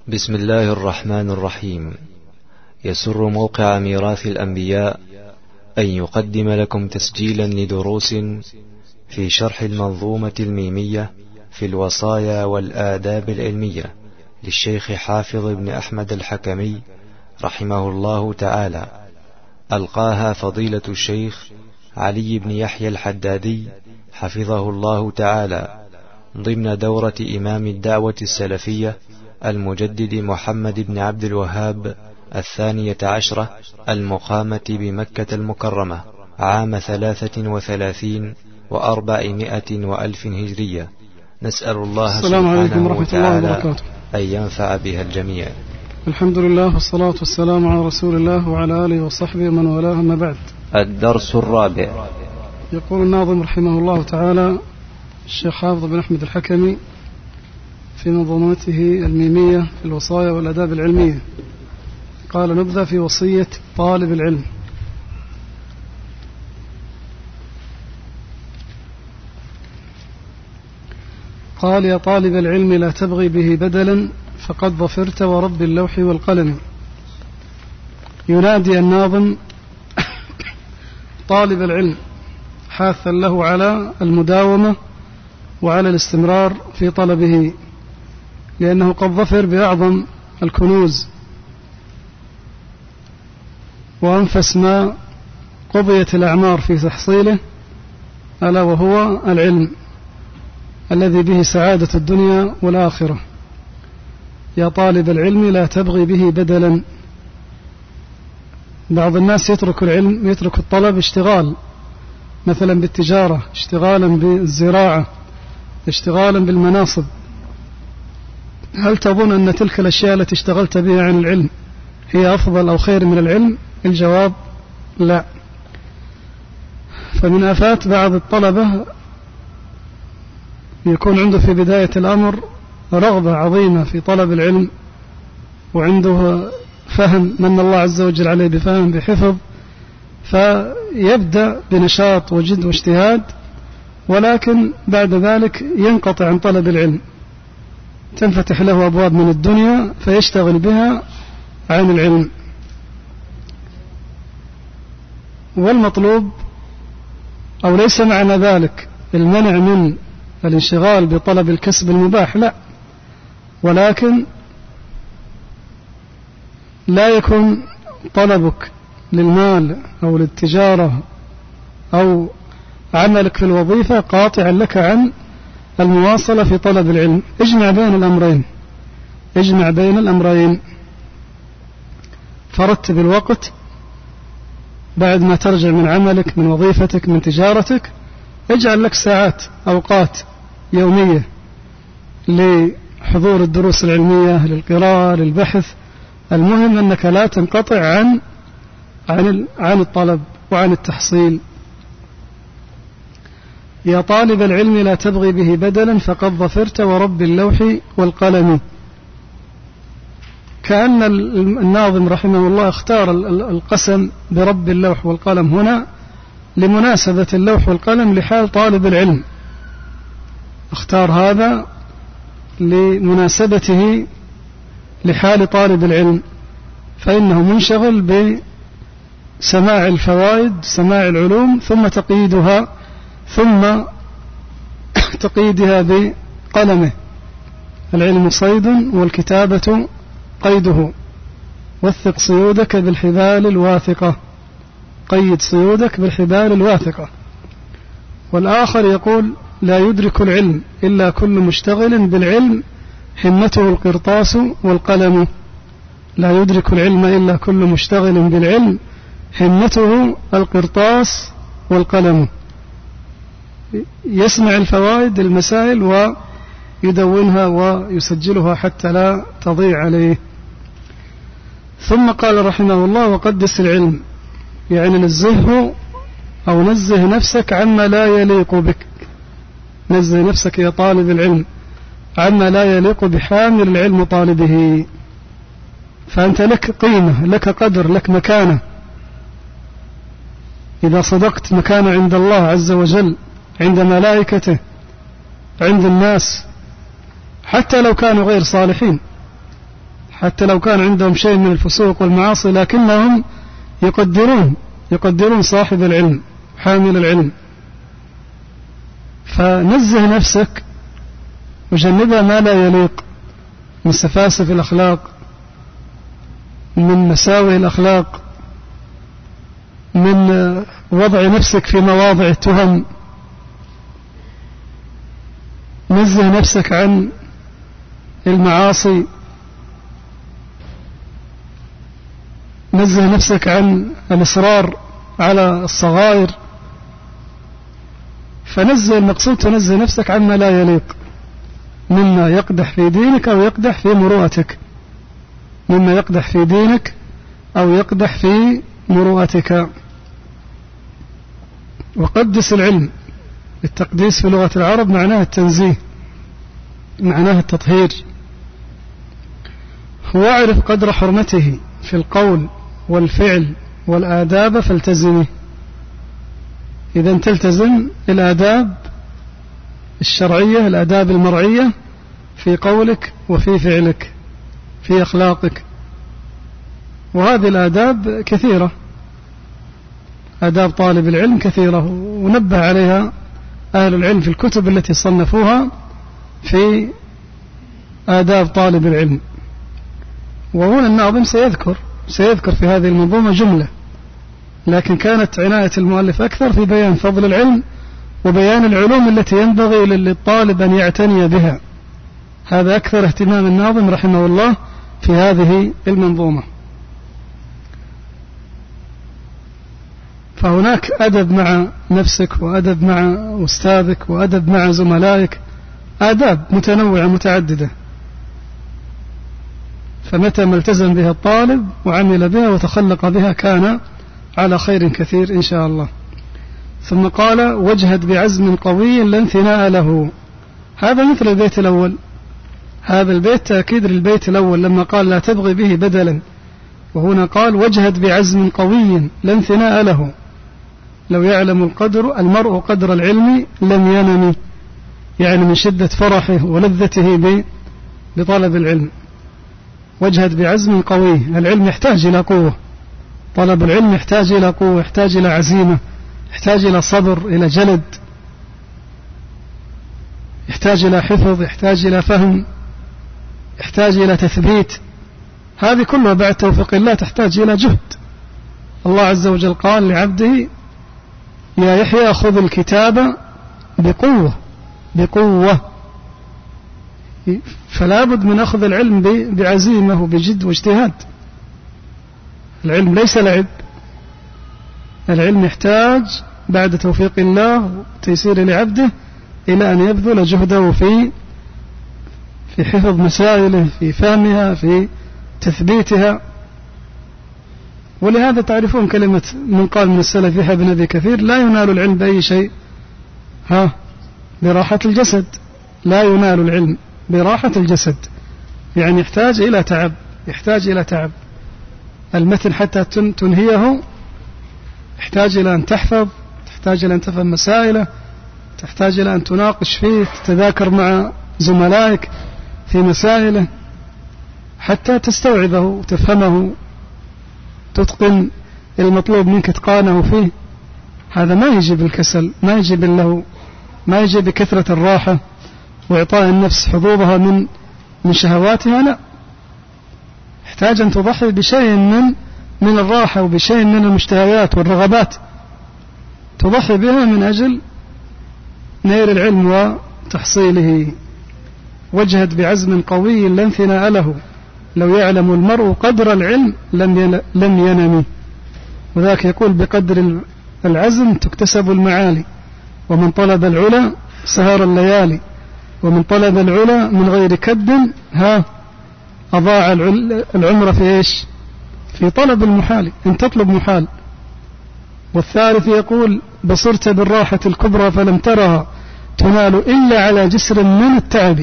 بسم الله الرحمن الرحيم. يسر موقع ميراث الأنبياء أن يقدم لكم تسجيلا لدروس في شرح المنظومة الميمية في الوصايا والآداب العلمية للشيخ حافظ بن أحمد الحكمي رحمه الله تعالى، ألقاها فضيلة الشيخ علي بن يحيى الحدادي حفظه الله تعالى ضمن دورة إمام الدعوة السلفية المجدد محمد بن عبد الوهاب 12 المقامة بمكة المكرمة عام 33 و400 وألف هجرية. نسأل الله سبحانه وتعالى أن ينفع بها الجميع. الحمد لله والصلاة والسلام على رسول الله وعلى آله وصحبه ومن والاه، أما بعد. الدرس الرابع. يقول الناظم رحمه الله تعالى الشيخ حافظ بن أحمد الحكمي في منظومته الميمية في الوصايا والآداب العلمية، قال: نبذة في وصية طالب العلم. قال: يا طالب العلم لا تبغي به بدلا فقد ظفرت ورب اللوح والقلم. ينادي الناظم طالب العلم حاثا له على المداومة وعلى الاستمرار في طلبه، لأنه قد ظفر بأعظم الكنوز وأنفس ما قضيت الأعمار في تحصيله، ألا وهو العلم الذي به سعادة الدنيا والآخرة. يا طالب العلم لا تبغي به بدلا. بعض الناس يترك العلم، يترك الطلب اشتغال مثلا بالتجارة، اشتغالا بالزراعة، اشتغالا بالمناصب. هل تظن أن تلك الأشياء التي اشتغلت بها عن العلم هي أفضل أو خير من العلم؟ الجواب لا. فمن آفات بعض الطلبة يكون عنده في بداية الأمر رغبة عظيمة في طلب العلم، وعنده فهم، من الله عز وجل عليه بفهم بحفظ، فيبدأ بنشاط وجد واجتهاد، ولكن بعد ذلك ينقطع عن طلب العلم، تنفتح له أبواب من الدنيا فيشتغل بها عن العلم. والمطلوب، أو ليس معنى ذلك المنع من الانشغال بطلب الكسب المباح، لا، ولكن لا يكون طلبك للمال أو للتجارة أو عملك في الوظيفة قاطعا لك عن المواصلة في طلب العلم. اجمع بين الأمرين. فرتب الوقت بعد ما ترجع من عملك، من وظيفتك، من تجارتك، اجعل لك ساعات، أوقات يومية لحضور الدروس العلمية، للقراءة، للبحث. المهم أنك لا تنقطع عن الطلب وعن التحصيل. يا طالب العلم لا تبغي به بدلا فقد ظفرت ورب اللوح والقلم. كأن الناظم رحمه الله اختار القسم برب اللوح والقلم هنا لمناسبة اللوح والقلم لحال طالب العلم، اختار هذا لمناسبته لحال طالب العلم، فإنه منشغل بسماع الفوائد، سماع العلوم، ثم تقييدها بقلمه. العلم صيد والكتابة قيده، وثق صيودك بالحبال الواثقة. قيد صيودك بالحبال الواثقة. والآخر يقول: لا يدرك العلم إلا كل مشتغل بالعلم همته القرطاس والقلم. لا يدرك العلم إلا كل مشتغل بالعلم همته القرطاس والقلم. يسمع الفوائد، المسائل، ويدونها ويسجلها حتى لا تضيع عليه. ثم قال رحمه الله: وقدس العلم، يعني نزهه أو نزه نفسك عما لا يليق بك. نزه نفسك يا طالب العلم عما لا يليق بحامل العلم طالبه. فأنت لك قيمة، لك قدر، لك مكانة. إذا صدقت مكانة عند الله عز وجل، عند ملائكته، عند الناس، حتى لو كانوا غير صالحين. حتى لو كان عندهم شيء من الفسوق والمعاصي لكنهم يقدرون صاحب العلم حامل العلم. فنزه نفسك وجنبها ما لا يليق من سفاسف الأخلاق، من مساوئ الأخلاق، من وضع نفسك في مواضع التهم. نزه نفسك عن المعاصي، نزه نفسك عن الإصرار على الصغائر. فنزه، المقصود تنزه نفسك عما لا يليق مما يقدح في دينك أو يقدح في مروءتك، مما يقدح في دينك أو يقدح في مروءتك. وقدس العلم، التقديس في لغة العرب معناه التنزيه، معناه التطهير. واعرف قدر حرمته في القول والفعل والآداب فالتزمه. إذا تلتزم الآداب الشرعية، الآداب المرعية في قولك وفي فعلك في أخلاقك. وهذه الآداب كثيرة، آداب طالب العلم كثيرة، ونبه عليها أهل العلم في الكتب التي صنفوها في آداب طالب العلم. وهنا الناظم سيذكر في هذه المنظومة جملة، لكن كانت عناية المؤلف أكثر في بيان فضل العلم وبيان العلوم التي ينبغي للطالب أن يعتني بها. هذا أكثر اهتمام الناظم رحمه الله في هذه المنظومة. فهناك أدب مع نفسك، وأدب مع أستاذك، وأدب مع زملائك، آداب متنوعة متعددة. فمتى ما التزم بها الطالب وعمل بها وتخلق بها كان على خير كثير إن شاء الله. ثم قال: واجهد بعزم قوي لا انثناء له. هذا مثل البيت الأول، هذا البيت تأكيد للبيت الأول لما قال لا تبغي به بدلا، وهنا قال واجهد بعزم قوي لا انثناء له. لو يعلم المرء قدر العلم لم ينم، يعني من شدة فرحه ولذته بطلب العلم. واجهد بعزم قوي، العلم يحتاج إلى قوة، طلب العلم يحتاج إلى قوة، يحتاج إلى عزيمة، يحتاج إلى صبر، إلى جلد، يحتاج إلى حفظ، يحتاج إلى فهم، يحتاج إلى تثبيت. هذه كلها بعد توفيق الله تحتاج إلى جهد. الله عز وجل قال لعبده: يا يحيى خذ الكتاب بقوة. فلا بد من أخذ العلم بعزيمة وبجد واجتهاد. العلم ليس لعب، العلم يحتاج بعد توفيق الله وتيسير لعبده إلى أن يبذل جهده في حفظ مسائله، في فهمها، في تثبيتها. ولهذا تعرفون كلمة من قال من السلف يحيى بن أبي كثير: لا ينال العلم بأي شيء براحة الجسد. لا ينال العلم براحة الجسد، يعني يحتاج إلى تعب. المتن حتى تنهيه يحتاج إلى أن تحفظ، تحتاج إلى أن تفهم مسائله، تحتاج إلى أن تناقش فيه، تتذاكر مع زملائك في مسائله حتى تستوعبه وتفهمه، تتقن المطلوب منك إتقانه فيه. هذا ما يجي بالكسل، ما يجي باللهو، ما يجي بكثرة الراحة وإعطاء النفس حظوظها من شهواتها. لا، يحتاج أن تضحي بشيء من الراحة وبشيء من المشتهيات والرغبات، تضحي بها من أجل نيل العلم وتحصيله. واجهد بعزم قوي لا انثناء له، لو يعلم المرء قدر العلم لم ينم. وذاك يقول: بقدر العزم تكتسب المعالي، ومن طلب العلا سهر الليالي، ومن طلب العلا من غير كد أضاع العمر في إيش؟ في طلب المحال، إن تطلب محال. والثالث يقول: بصرت بالراحة الكبرى فلم ترها تنال إلا على جسر من التعب.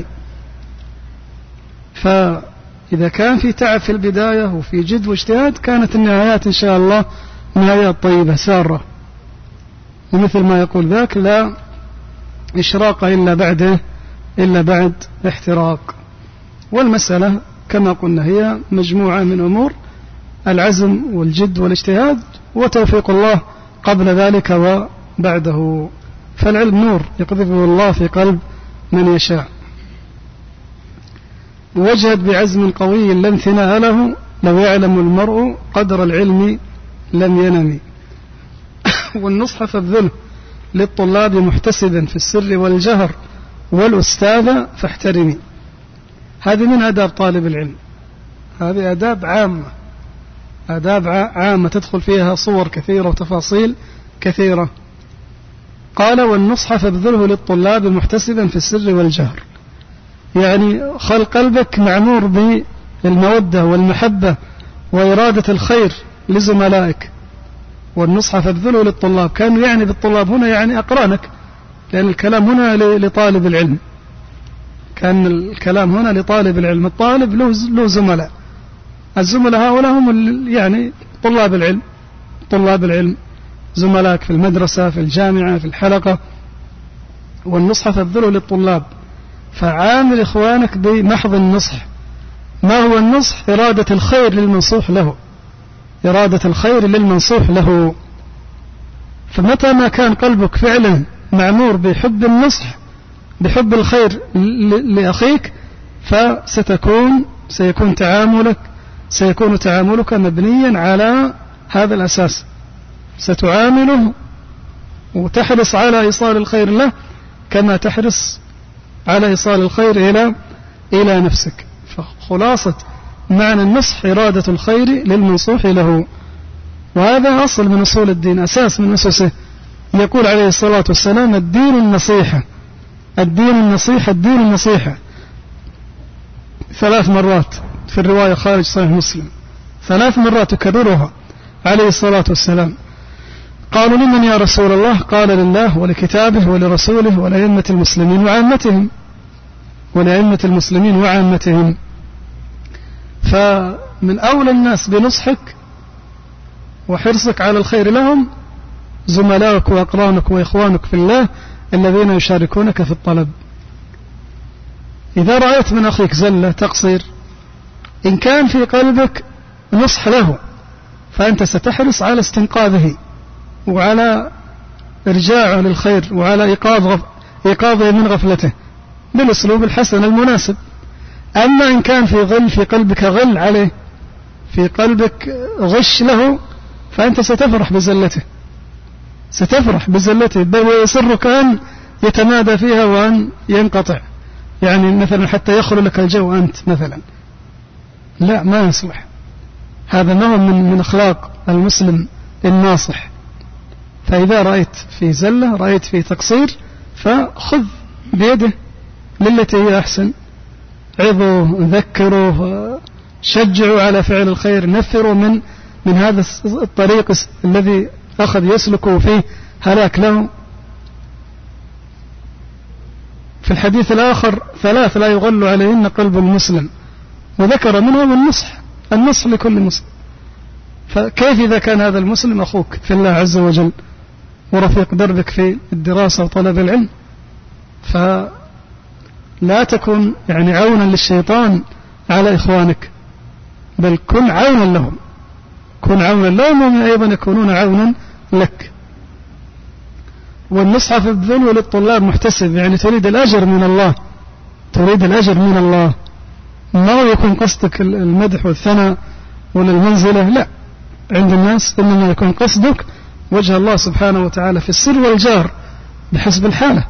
فإذا كان في تعب في البداية وفي جد واجتهاد كانت النهايات إن شاء الله نهايات طيبة سارة. ومثل ما يقول ذاك: لا إشراق إلا بعد احتراق. والمسألة كما قلنا هي مجموعة من أمور العزم والجد والاجتهاد وتوفيق الله قبل ذلك وبعده. فالعلم نور يقذفه الله في قلب من يشاء. وجهد بعزم قوي لا انثناء له، لو يعلم المرء قدر العلم لم ينم. والنصح فابذله للطلاب محتسبا في السر والجهر، والأستاذ فاحترمي. هذه من آداب طالب العلم، هذه آداب عامة، آداب عامة تدخل فيها صور كثيرة وتفاصيل كثيرة. قال والنصح فابذله للطلاب محتسبا في السر والجهر، يعني خل قلبك معمور بالمودة والمحبة وإرادة الخير لزملائك. والنصح فابذله للطلاب، كانوا يعني بالطلاب هنا يعني أقرانك، لأن الكلام هنا لطالب العلم، كان الكلام هنا لطالب العلم. الطالب له زملاء، الزملاء هؤلاء هم يعني طلاب العلم. طلاب العلم زملائك في المدرسة، في الجامعة، في الحلقة. والنصح فابذله للطلاب، فعامل إخوانك بمحض النصح. ما هو النصح؟ إرادة الخير للمنصوح له، إرادة الخير للمنصوح له. فمتى ما كان قلبك فعلا معمور بحب النصح، بحب الخير لأخيك، سيكون تعاملك مبنيا على هذا الأساس. ستعامله وتحرص على إيصال الخير له كما تحرص على إيصال الخير إلى نفسك. فخلاصة معنى النصح إرادة الخير للمنصوح له، وهذا أصل من أصول الدين، أساس من أسسه. يقول عليه الصلاة والسلام الدين النصيحة، الدين النصيحة، الدين النصيحة 3 مرات في الرواية خارج صحيح مسلم، 3 مرات تكررها عليه الصلاة والسلام. قالوا لمن يا رسول الله؟ قال لله ولكتابه ولرسوله ولأئمة المسلمين وعامتهم، ولأئمة المسلمين وعامتهم. فمن أولى الناس بنصحك وحرصك على الخير لهم زملائك وأقرانك وإخوانك في الله الذين يشاركونك في الطلب. إذا رأيت من أخيك زلة تقصير، إن كان في قلبك نصح له فأنت ستحرص على استنقاذه وعلى إرجاعه للخير وعلى إيقاظه من غفلته بالأسلوب الحسن المناسب. أما إن كان في قلبك غل عليه، في قلبك غش له، فأنت ستفرح بزلته، بل ويسرك أن يتمادى فيها وأن ينقطع، يعني مثلا حتى يخلو لك الجو أنت مثلا. لا، ما يصلح هذا. نوع من أخلاق المسلم الناصح. فإذا رأيت في زلة، رأيت في تقصير، فخذ بيده للتي هي أحسن، عظه، ذكره، شجعوا على فعل الخير، نفروا من هذا الطريق الذي أخذ يسلكه فيه هلاك له. في الحديث الآخر 3 لا يغل عليهن قلب المسلم، وذكر منهم النصح لكل مسلم. فكيف إذا كان هذا المسلم أخوك في الله عز وجل ورفيق دربك في الدراسة وطلب العلم؟ فلا تكن يعني عونا للشيطان على إخوانك، بل كن عونا لهم، وهم أيضا يكونون عونا لك. والنصح فابذله للطلاب محتسب، يعني تريد الأجر من الله، ما يكون قصدك المدح والثناء ولا المنزلة، لا. عند الناس إنما يكون قصدك وجه الله سبحانه وتعالى في السر والجار بحسب الحالة.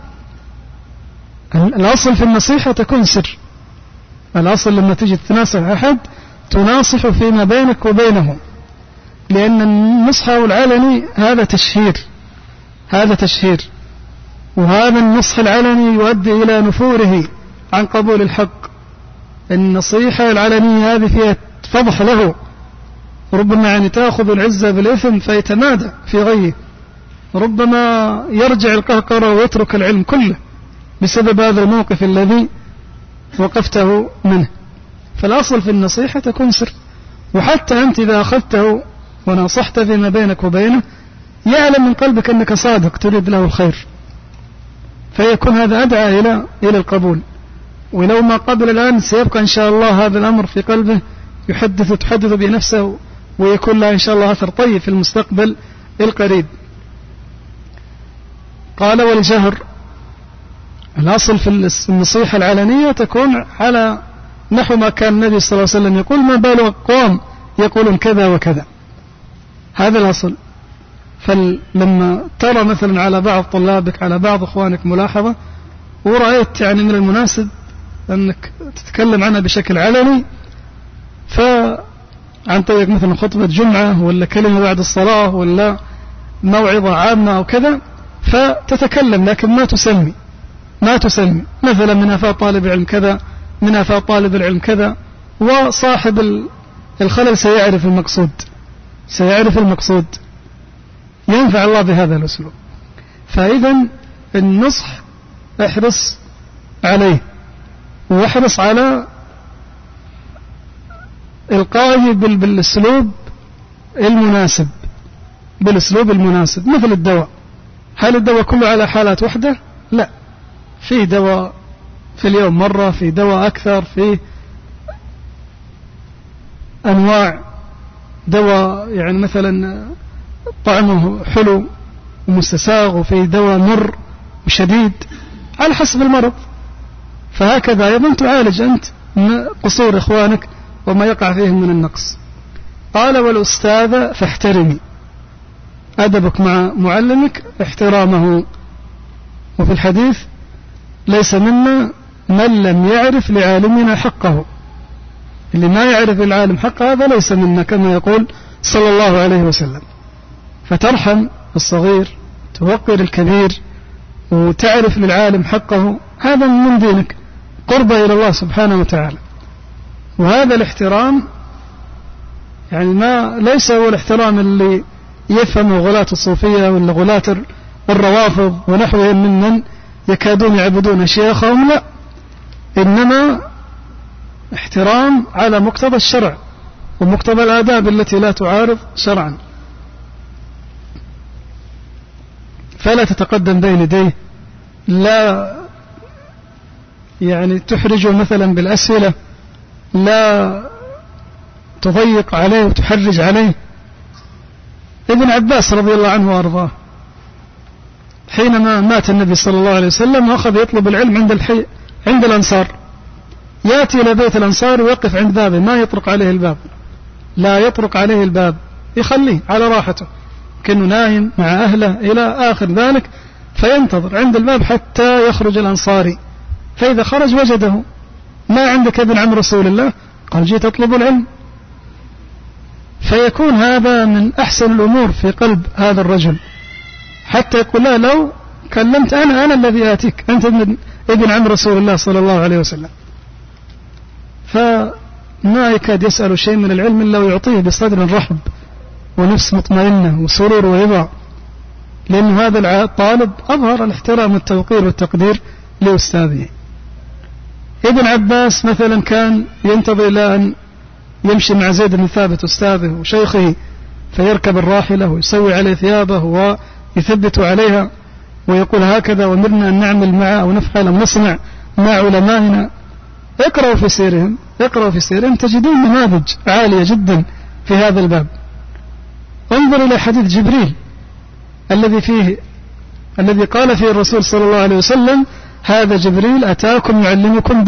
الأصل في النصيحة تكون سر، الأصل لما تجي تناصح أحد تناصح فيما بينك وبينه، لأن النصح العلني هذا تشهير، وهذا النصح العلني يؤدي إلى نفوره عن قبول الحق. النصيحة العلنية هذه فيها فضح له، ربما يعني تأخذ العزة بالإثم فيتمادى في غيه، ربما يرجع القهقرة ويترك العلم كله بسبب هذا الموقف الذي وقفته منه. فالأصل في النصيحة تكون سر، وحتى أنت إذا أخذته ونصحت فيما بينك وبينه يعلم من قلبك أنك صادق تريد له الخير، فيكون هذا أدعى إلى القبول. ولو ما قبل الآن سيبقى إن شاء الله هذا الأمر في قلبه، تحدث بنفسه، ويكون له إن شاء الله أثر طيب في المستقبل القريب. قال والجهر، الأصل في النصيحة العلنية تكون على نحو ما كان النبي صلى الله عليه وسلم يقول: ما بال أقوام يقولون كذا وكذا، هذا الأصل. فلما ترى مثلا على بعض طلابك، على بعض أخوانك ملاحظة، ورأيت يعني من المناسب أنك تتكلم عنها بشكل علني، فعن طريق مثلا خطبة جمعة ولا كلمة بعد الصلاة ولا موعظة عامة أو كذا، فتتكلم لكن ما تسمي مثلا من آفات طالب العلم كذا، من آفات طالب العلم كذا، وصاحب الخلل سيعرف المقصود، ينفع الله بهذا الأسلوب. فإذا النصح احرص عليه، واحرص على القائه بالأسلوب المناسب، مثل الدواء. هل الدواء كله على حالات وحدة؟ لا، في دواء في اليوم مرة، في دواء أكثر، في أنواع دواء يعني مثلا طعمه حلو ومستساغ، وفي دواء مر وشديد على حسب المرض. فهكذا أيضا تعالج أنت قصور إخوانك وما يقع فيهم من النقص. قال والأستاذ فاحترمي، أدبك مع معلمك احترامه. وفي الحديث: ليس منا من لم يعرف لعالمنا حقه، اللي ما يعرف العالم حقه هذا ليس منا، كما يقول صلى الله عليه وسلم. فترحم الصغير، توقر الكبير، وتعرف للعالم حقه، هذا من دينك، قربة إلى الله سبحانه وتعالى. وهذا الاحترام يعني ليس هو الاحترام اللي يفهمه غلاة الصوفية ولا غلاة الروافض ونحوهم ممن يكادون يعبدون شيخهم، لا، إنما احترام على مقتضى الشرع ومقتضى الآداب التي لا تعارض شرعا. فلا تتقدم بين يديه، لا يعني تحرجه مثلا بالأسئلة، لا تضيق عليه وتحرج عليه. ابن عباس رضي الله عنه وأرضاه حينما مات النبي صلى الله عليه وسلم وأخذ يطلب العلم عند الأنصار، يأتي إلى بيت الأنصار ويقف عند بابه، ما يطرق عليه الباب، لا يطرق عليه الباب، يخليه على راحته كأنه نايم مع أهله إلى آخر ذلك، فينتظر عند الباب حتى يخرج الأنصاري، فإذا خرج وجده: ما عندك ابن عم رسول الله؟ قال: جيت أطلب العلم. فيكون هذا من أحسن الأمور في قلب هذا الرجل، حتى يقول: لا، لو كلمت أنا الذي آتيك، أنت ابن عم رسول الله صلى الله عليه وسلم. فما يكاد يسأل شيء من العلم إلا ويعطيه بصدر رحب ونفس مطمئنة وسرور ورضا، لأن هذا الطالب أظهر الاحترام والتوقير والتقدير لأستاذه. ابن عباس مثلا كان ينتظر إلى أن يمشي مع زيد بن ثابت أستاذه وشيخه، فيركب الراحلة ويسوي عليه ثيابه ويثبت عليها ويقول: هكذا ومرنا أن نعمل معه أو نفعل أو نصنع مع علمائنا. اقرأوا في سيرهم تجدون نماذج عالية جدا في هذا الباب. انظر إلى حديث جبريل الذي قال فيه الرسول صلى الله عليه وسلم: هذا جبريل أتاكم يعلمكم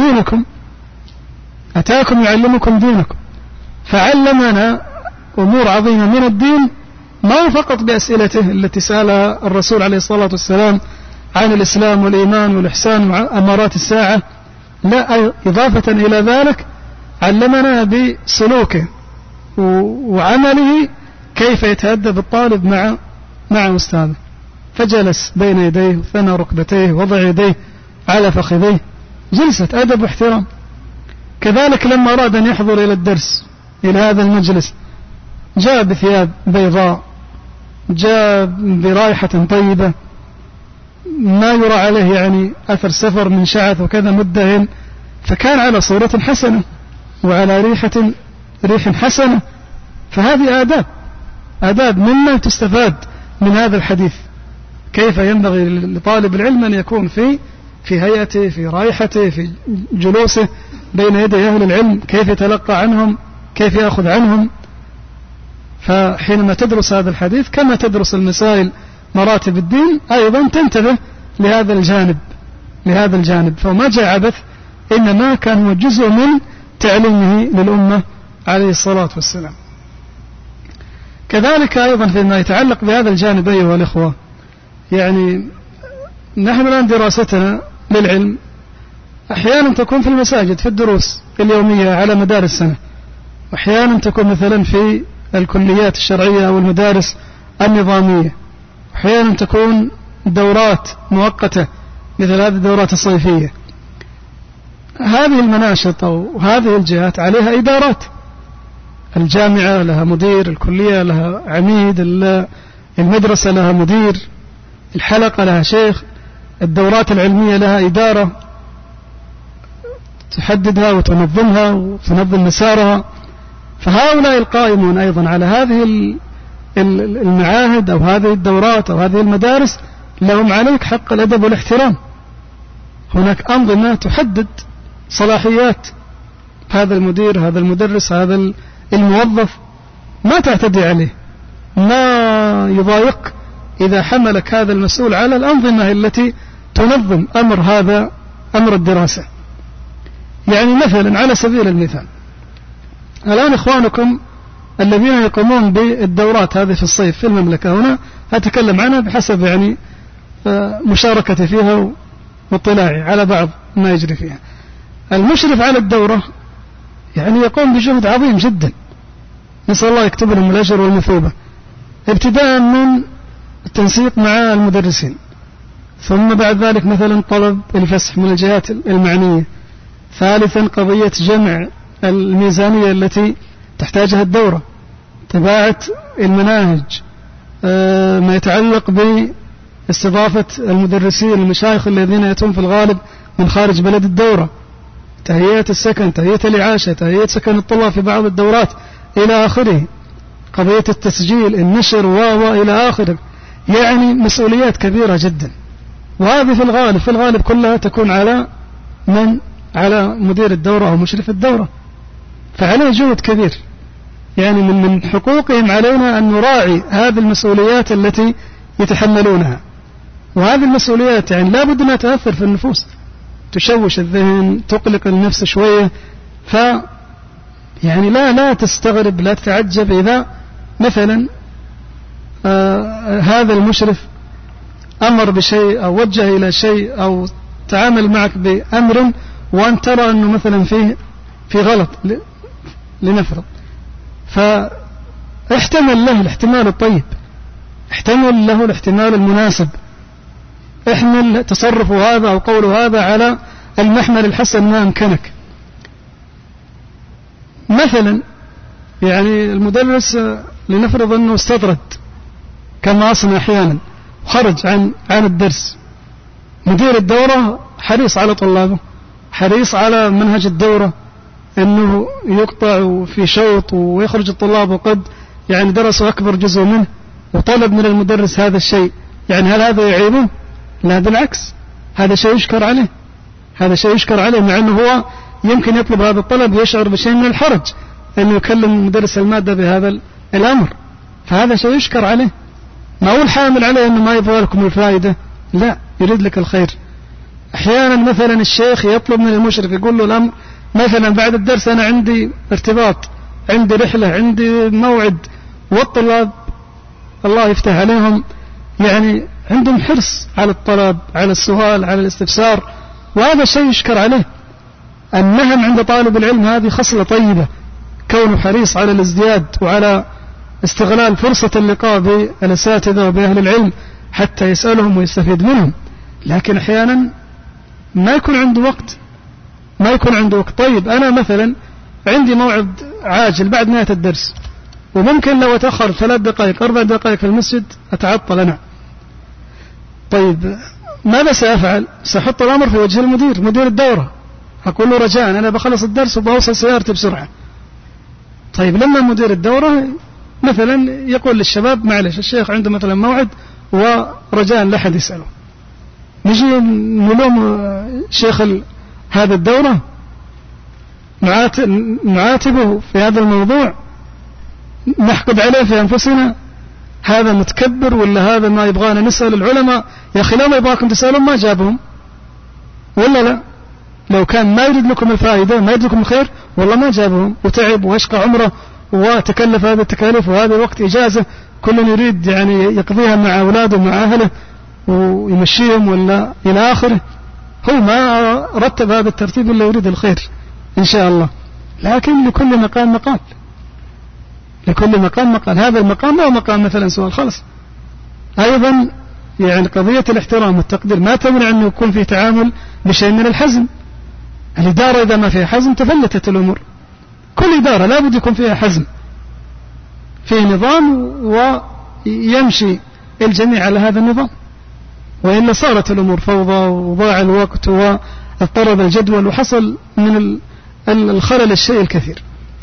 دينكم. فعلمنا أمور عظيمة من الدين، ما فقط بأسئلته التي سألها الرسول عليه الصلاة والسلام عن الإسلام والإيمان والإحسان وأمارات الساعة، لا، إضافة إلى ذلك علمنا بسلوكه وعمله كيف يتأدب الطالب مع أستاذه. فجلس بين يديه وثنى ركبتيه ووضع يديه على فخذيه، جلسة أدب واحترام. كذلك لما أراد أن يحضر إلى الدرس، إلى هذا المجلس، جاء بثياب بيضاء، جاء برائحة طيبة، ما يرى عليه يعني أثر سفر من شعث وكذا مدهن، فكان على صورة حسنة وعلى ريح حسنة. فهذه آداب مما تستفاد من هذا الحديث، كيف ينبغي لطالب العلم أن يكون في في هيئته، في رائحته، في جلوسه بين يدي أهل العلم، كيف يتلقى عنهم، كيف يأخذ عنهم. فحينما تدرس هذا الحديث كما تدرس المسائل مراتب الدين أيضا تنتبه لهذا الجانب. فما جاء عبث، إنما كان هو جزء من تعليمه للأمة عليه الصلاة والسلام. كذلك أيضا فيما يتعلق بهذا الجانب أيها الإخوة، يعني نحن الآن دراستنا للعلم أحيانا تكون في المساجد في الدروس اليومية على مدار السنة، وأحيانا تكون مثلا في الكليات الشرعية أو المدارس النظامية، أحيانا تكون دورات مؤقتة مثل هذه الدورات الصيفية. هذه المناشط أو هذه الجهات عليها إدارات، الجامعة لها مدير، الكلية لها عميد، المدرسة لها مدير، الحلقة لها شيخ، الدورات العلمية لها إدارة تحددها وتنظمها وتنظم مسارها. فهؤلاء القائمون أيضا على هذه المعاهد أو هذه الدورات أو هذه المدارس لهم عليك حق الأدب والاحترام. هناك أنظمة تحدد صلاحيات هذا المدير، هذا المدرس، هذا الموظف، ما تعتدي عليه، ما يضايق إذا حملك هذا المسؤول على الأنظمة التي تنظم أمر الدراسة. يعني مثلا على سبيل المثال الآن إخوانكم الذين يقومون بالدورات هذه في الصيف في المملكة هنا، أتكلم عنها بحسب يعني مشاركتي فيها واطلاعي على بعض ما يجري فيها. المشرف على الدورة يعني يقوم بجهد عظيم جدا، نسأل الله يكتب لهم الأجر والمثوبة، ابتداء من التنسيق مع المدرسين، ثم بعد ذلك مثلا طلب الفسح من الجهات المعنية، ثالثا قضية جمع الميزانية التي تحتاجها الدورة، طباعة المناهج، ما يتعلق باستضافة المدرسين المشايخ الذين يأتون في الغالب من خارج بلد الدورة، تهيئة السكن، تهيئة الإعاشة، تهيئة سكن الطلاب في بعض الدورات إلى آخره، قضية التسجيل، النشر وإلى آخره. يعني مسؤوليات كبيرة جدا، وهذه في الغالب كلها تكون على مدير الدورة أو مشرف الدورة، فعليه جهد كبير. يعني من حقوقهم علينا أن نراعي هذه المسؤوليات التي يتحملونها، وهذه المسؤوليات يعني لا بد أنها تأثر في النفوس، تشوش الذهن، تقلق النفس شوية. يعني لا تستغرب، لا تتعجب إذا مثلا هذا المشرف أمر بشيء أو وجه إلى شيء أو تعامل معك بأمر وأن ترى أنه مثلا في غلط لنفرض، فاحتمل له الاحتمال الطيب، احتمل له الاحتمال المناسب، احمل تصرفه هذا أو قوله هذا على المحمل الحسن ما أمكنك. مثلا يعني المدرس لنفرض أنه استطرد كما أصنع أحيانا، خرج عن الدرس، مدير الدورة حريص على طلابه، حريص على منهج الدورة أنه يقطع في شوط ويخرج الطلاب وقد يعني درسوا أكبر جزء منه، وطلب من المدرس هذا الشيء. يعني هل هذا يعيبه؟ لا، بالعكس، هذا شيء يشكر عليه، هذا شيء يشكر عليه، مع أنه هو يمكن يطلب هذا الطلب يشعر بشيء من الحرج أنه يكلم مدرس المادة بهذا الأمر، فهذا شيء يشكر عليه. ما هو الحامل عليه أنه ما يبغى لكم الفائدة، لا، يريد لك الخير. أحيانا مثلا الشيخ يطلب من المشرف، يقول له الأمر مثلا بعد الدرس أنا عندي ارتباط، عندي رحلة، عندي موعد، والطلاب الله يفتح عليهم يعني عندهم حرص على الطلب، على السؤال، على الاستفسار، وهذا شيء يشكر عليه. النهم عند طالب العلم هذه خصلة طيبة، كونه حريص على الازدياد وعلى استغلال فرصة اللقاء بالأساتذة وبأهل العلم حتى يسألهم ويستفيد منهم. لكن أحيانا ما يكون عنده وقت، طيب أنا مثلا عندي موعد عاجل بعد نهاية الدرس، وممكن لو أتأخر 3 دقائق 4 دقائق في المسجد أتعطل أنا. طيب ماذا سأفعل؟ سأحط الأمر في وجه مدير الدورة، أقول له رجاء أنا بخلص الدرس وبوصل سيارتي بسرعة. طيب لما مدير الدورة مثلا يقول للشباب معلش الشيخ عنده مثلا موعد ورجاء لا أحد يسأله، نجي نلوم شيخ هذا الدورة، نعاتبه في هذا الموضوع، نحقد عليه في أنفسنا، هذا متكبر ولا هذا ما يبغانا نسأل العلماء؟ يا أخي لو ما يبغاكم تسألون ما جابهم، ولا لا؟ لو كان ما يريد لكم الفائدة ما يريد لكم الخير والله ما جابهم، وتعب واشقى عمره وتكلف هذه التكاليف، وهذا الوقت إجازة كل يريد يعني يقضيها مع أولاده ومع أهله ويمشيهم ولا إلى آخره. هو ما رتب هذا الترتيب إلا يريد الخير إن شاء الله. لكن لكل مقام مقال، لكل مقام مقال. هذا المقام هو مقام مثلا سؤال خلص. أيضا يعني قضية الاحترام والتقدير ما تمنع أنه يكون في تعامل بشيء من الحزم. الإدارة إذا ما فيها حزم تفلتت الأمور. كل إدارة لا بد يكون فيها حزم، فيه نظام ويمشي الجميع على هذا النظام، وإلا صارت الأمور فوضى وضاع الوقت واضطرب الجدول وحصل من الخلل الشيء الكثير.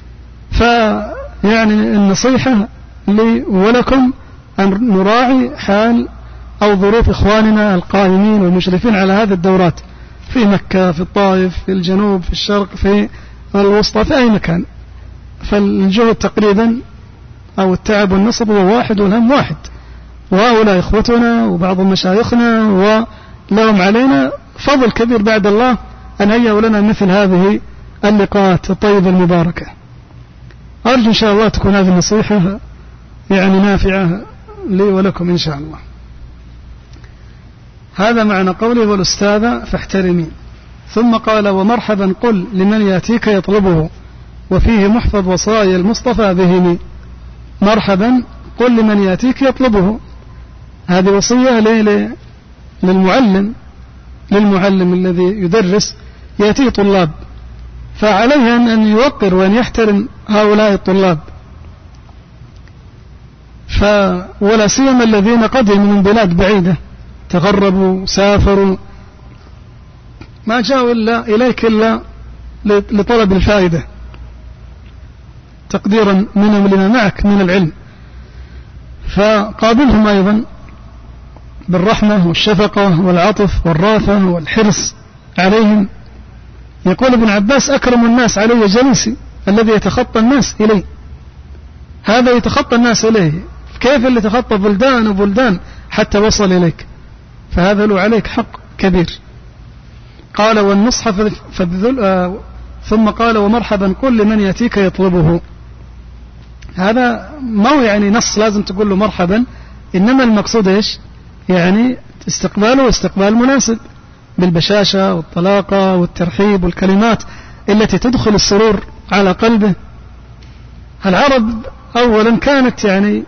فيعني النصيحة لي ولكم أن نراعي حال أو ظروف إخواننا القائمين والمشرفين على هذه الدورات في مكة، في الطائف، في الجنوب، في الشرق، في الوسطى، في أي مكان. فالجهد تقريبا أو التعب والنصب هو واحد والهم واحد، وهؤلاء إخوتنا وبعض مشايخنا ولهم علينا فضل كبير بعد الله أن هيئوا لنا مثل هذه اللقاءات الطيبة المباركة. أرجو إن شاء الله تكون هذه النصيحة يعني نافعة لي ولكم إن شاء الله. هذا معنى قوله والأستاذ فاحترمي. ثم قال ومرحبا قل لمن يأتيك يطلبه وفيه محفظ وصايا المصطفى بهم. مرحبا قل لمن يأتيك يطلبه، هذه وصية للمعلم الذي يدرس يأتيه طلاب، فعليه أن يوقر وأن يحترم هؤلاء الطلاب، ولا سيما الذين قدموا من بلاد بعيدة تغربوا سافروا ما جاءوا إليك إلا لطلب الفائدة، تقديرا منهم لما معك من العلم. فقابلهم أيضا بالرحمة والشفقة والعطف والرافة والحرص عليهم. يقول ابن عباس أكرم الناس علي جليسي الذي يتخطى الناس إليه. هذا يتخطى الناس إليه، كيف اللي تخطى بلدان وبلدان حتى وصل إليك؟ فهذا له عليك حق كبير. قال والنصح ثم قال ومرحبا قل لمن يأتيك يطلبه. هذا ما هو يعني نص لازم تقول له مرحبا، إنما المقصود إيش؟ يعني استقباله استقبال مناسب بالبشاشة والطلاقة والترحيب والكلمات التي تدخل السرور على قلبه. العرب أولا كانت يعني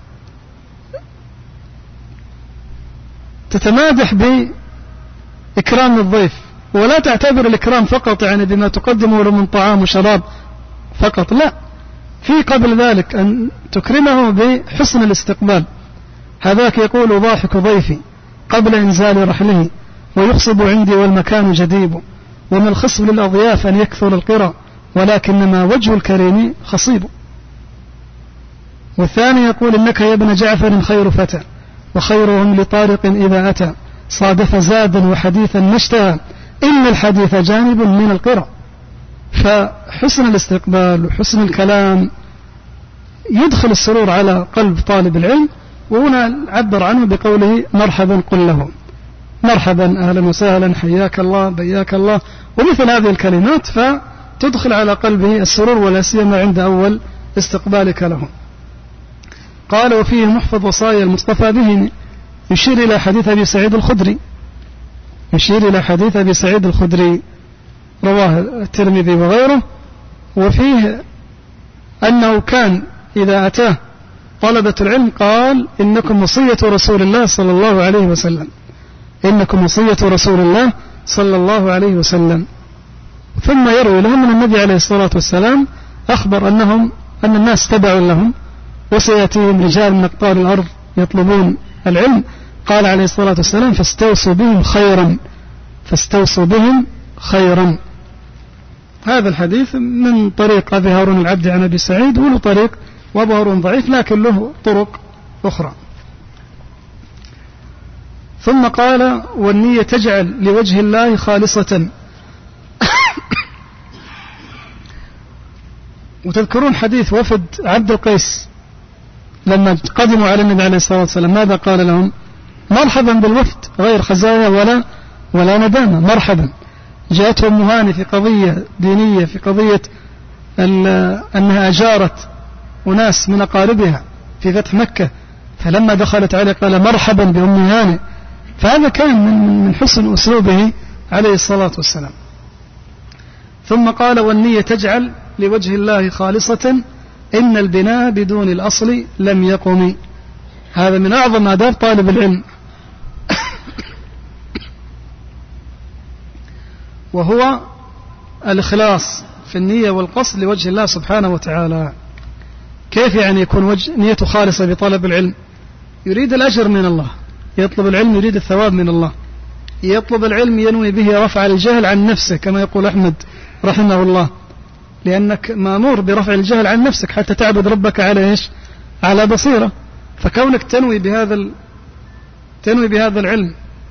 تتمادح بإكرام الضيف، ولا تعتبر الإكرام فقط يعني بما تقدمه له من طعام وشراب فقط، لا، في قبل ذلك أن تكرمه بحسن الاستقبال. هذاك يقول ضاحك ضيفي قبل إنزال رحله ويخصب عندي والمكان جديب، وما الخصب للأضياف أن يكثر القرى ولكنما وجه الكريم خصيب. والثاني يقول إنك يا ابن جعفر خير فتى وخيرهم لطارق إذا أتى صادف زادا وحديثا نشتى إن الحديث جانب من القرى. فحسن الاستقبال وحسن الكلام يدخل السرور على قلب طالب العلم. وهنا عبر عنه بقوله مرحبا قل له، مرحبا أهلا وسهلا حياك الله بياك الله، ومثل هذه الكلمات فتدخل على قلبه السرور ولا سيما عند أول استقبالك له. قال وفيه محفظ وصايا المصطفى به، يشير إلى حديث أبي سعيد الخدري رواه الترمذي وغيره، وفيه أنه كان إذا أتاه طلبة العلم قال إنكم وصية رسول الله صلى الله عليه وسلم، إنكم وصية رسول الله صلى الله عليه وسلم. ثم يروي لهم من النبي عليه الصلاة والسلام أخبر أن الناس تبعوا لهم وسيأتيهم رجال من أقطار الأرض يطلبون العلم. قال عليه الصلاة والسلام فاستوصوا بهم خيرا. هذا الحديث من طريق أبي هارون العبدي عن أبي سعيد، وله طريق وأبو هارون ضعيف لكن له طرق أخرى. ثم قال والنية تجعل لوجه الله خالصة. وتذكرون حديث وفد عبد القيس لما قدموا على النبي عليه الصلاة والسلام ماذا قال لهم؟ مرحبا بالوفد غير خزايا ولا ندامة، مرحبا. جاءتهم مهاني في قضية دينية، في قضية أنها أجارت وناس من أقاربها في فتح مكة، فلما دخلت عليه قال مرحبا بأم هانئ. فهذا كان من حسن أسلوبه عليه الصلاة والسلام. ثم قال والنية تجعل لوجه الله خالصة إن البناء بدون الأصل لم يقم. هذا من أعظم آداب طالب العلم، وهو الإخلاص في النية والقصد لوجه الله سبحانه وتعالى. كيف يعني يكون نيته خالصة بطلب العلم؟ يريد الأجر من الله، يطلب العلم يريد الثواب من الله، يطلب العلم ينوي به رفع الجهل عن نفسه كما يقول أحمد رحمه الله، لأنك مأمور برفع الجهل عن نفسك حتى تعبد ربك على إيش؟ على بصيرة. فكونك تنوي بهذا العلم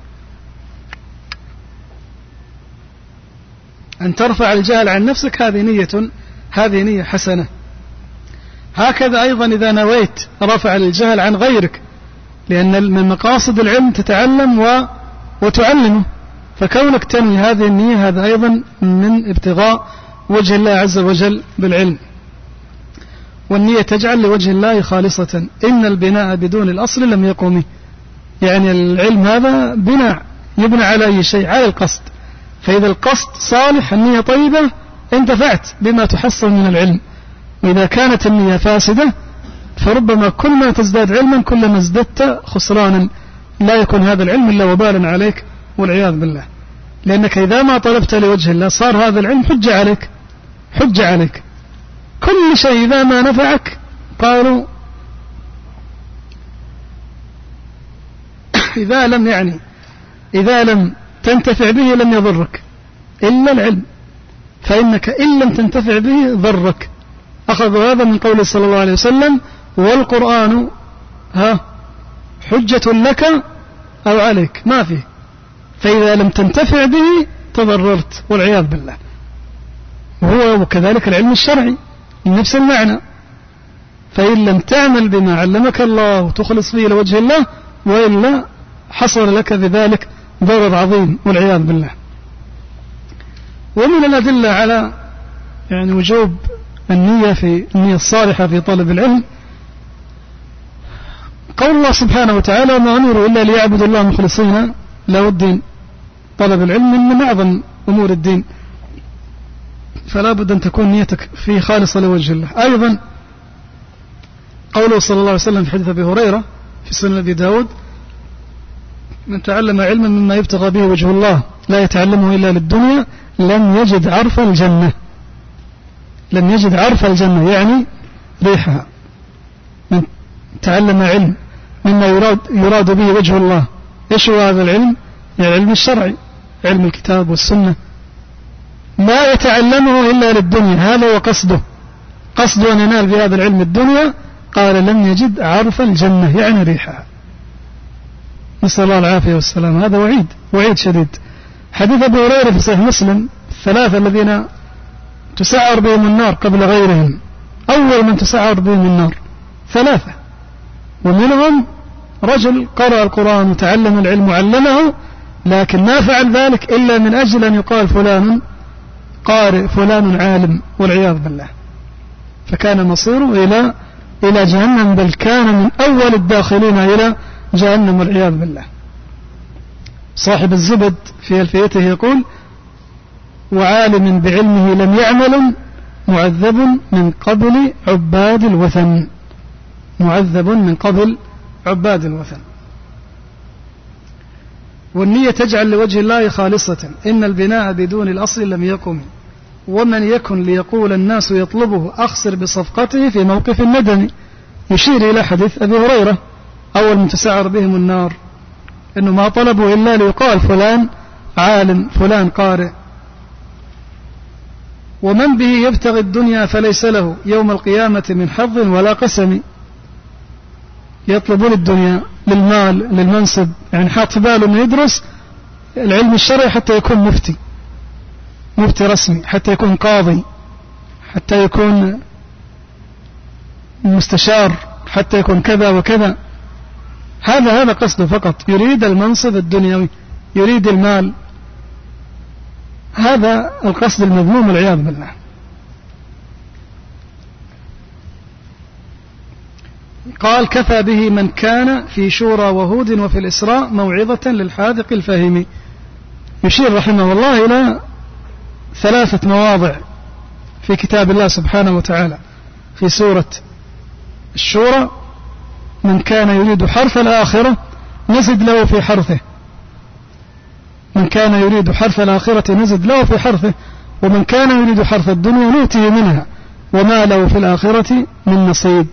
أن ترفع الجهل عن نفسك، هذه نية حسنة. هكذا أيضا إذا نويت رفع الجهل عن غيرك، لأن من مقاصد العلم تتعلم وتعلمه، فكونك تنوي هذه النية هذا أيضا من ابتغاء وجه الله عز وجل بالعلم. والنية تجعل لوجه الله خالصة إن البناء بدون الأصل لم يقم. يعني العلم هذا بناء يبنى على أي شيء؟ على القصد. فإذا القصد صالح، النية طيبة، انتفعت بما تحصل من العلم. وإذا كانت النية فاسدة فربما كل ما تزداد علما كلما ازددت خسرانا، لا يكون هذا العلم إلا وبالا عليك والعياذ بالله. لأنك إذا ما طلبت لوجه الله صار هذا العلم حجة عليك. كل شيء إذا ما نفعك قالوا إذا لم تنتفع به لم يضرك إلا العلم، فإنك إن لم تنتفع به ضرك. أخذوا هذا من قوله صلى الله عليه وسلم والقرآن حجة لك أو عليك، ما فيه. فإذا لم تنتفع به تضررت والعياذ بالله. وكذلك العلم الشرعي نفس المعنى. فإن لم تعمل بما علمك الله وتخلص فيه لوجه الله وإلا حصل لك بذلك ضرر عظيم والعياذ بالله. ومن الأدلة على وجوب النية الصالحة في طلب العلم قول الله سبحانه وتعالى ما أمروا إلا ليعبدوا الله مخلصين له الدين. طلب العلم من أعظم أمور الدين، فلا بد أن تكون نيتك فيه خالصة لوجه الله. أيضا قوله صلى الله عليه وسلم في حديث أبي هريرة في سنن أبي داود من تعلم علما مما يبتغى به وجه الله لا يتعلمه إلا للدنيا لم يجد عرف الجنة يعني ريحها. من تعلم علم مما يراد به وجه الله. إيش هو هذا العلم؟ العلم الشرعي، علم الكتاب والسنة، لا يتعلمه إلا للدنيا، هذا هو قصده أن ينال بهذا العلم الدنيا. قال لم يجد عرف الجنة يعني ريحها. نسأل الله العافية والسلام. هذا وعيد شديد. حديث أبي هريرة في صحيح مسلم 3 الذين تسعر بهم النار قبل غيرهم. أول من تسعر بهم النار 3، ومنهم رجل قرأ القرآن وتعلم العلم وعلمه، لكن ما فعل ذلك إلا من أجل أن يقال فلان قارئ فلان عالم والعياذ بالله، فكان مصيره إلى جهنم، بل كان من أول الداخلين إلى جهنم والعياذ بالله. صاحب الزبد في ألفيته يقول وعالم بعلمه لم يعمل معذب من قبل عباد الوثن. والنية تجعل لوجه الله خالصة إن البناء بدون الأصل لم يقم. ومن يكن ليقول الناس يطلبه أخسر بصفقته في موقف الندم. يشير إلى حديث أبي هريرة أول من تسعر بهم النار إنه ما طلبوا إلا ليقال فلان عالم فلان قارئ. ومن به يبتغي الدنيا فليس له يوم القيامة من حظ ولا قسم. يطلبون الدنيا للمال للمنصب، يعني حاط في باله أنه يدرس العلم الشرعي حتى يكون مفتي رسمي، حتى يكون قاضي، حتى يكون مستشار، حتى يكون كذا وكذا. هذا قصده فقط، يريد المنصب الدنيوي، يريد المال. هذا القصد المذموم والعياذ بالله. قال كفى به من كان في شورى وهود وفي الإسراء موعظة للحاذق الفاهم. يشير رحمه الله إلى 3 مواضع في كتاب الله سبحانه وتعالى. في سورة الشورى: من كان يريد حرث الآخرة نزد له في حرثه، من كان يريد حرث الآخرة نزد له في حرثه، ومن كان يريد حرث الدنيا نؤتيه منها وما له في الآخرة من نصيب.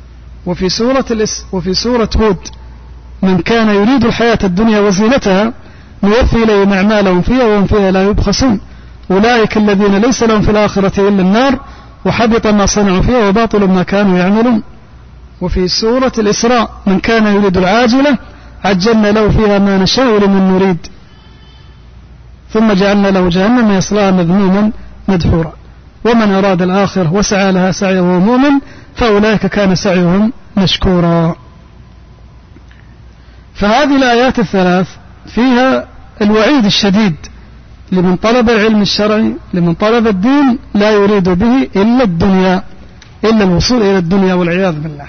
وفي سورة هود: من كان يريد الحياة الدنيا وزينتها نوفي إليهم أعمالهم فيها وهم فيها لا يبخسون أولئك الذين ليس لهم في الآخرة إلا النار وحبط ما صنعوا فيها وباطل ما كانوا يعملون. وفي سورة الإسراء: من كان يريد العاجلة عجلنا له فيها ما نشاء لمن نريد ثم جعلنا له جهنم يصلاها مذموما مدحورا ومن أراد الآخرة وسعى لها سعيه وهو مؤمن فأولئك كان سعيهم مشكورا. فهذه الآيات ال3 فيها الوعيد الشديد لمن طلب العلم الشرعي، لمن طلب الدين لا يريد به إلا الدنيا، إلا الوصول إلى الدنيا والعياذ بالله.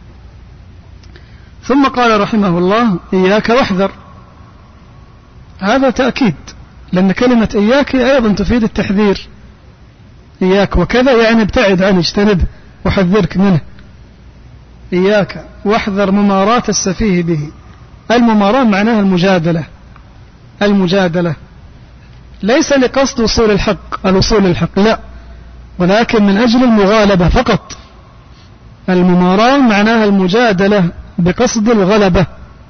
ثم قال رحمه الله: إياك واحذر. هذا تأكيد، لأن كلمة إياك أيضا تفيد التحذير. إياك وكذا يعني ابتعد عنه، اجتنبه وحذرك منه. إياك واحذر ممارات السفيه به. المماراة معناها المجادلة ليس لقصد وصول الحق، الوصول للحق لا، ولكن من أجل المغالبة فقط. المماراة معناها المجادلة بقصد الغلبة.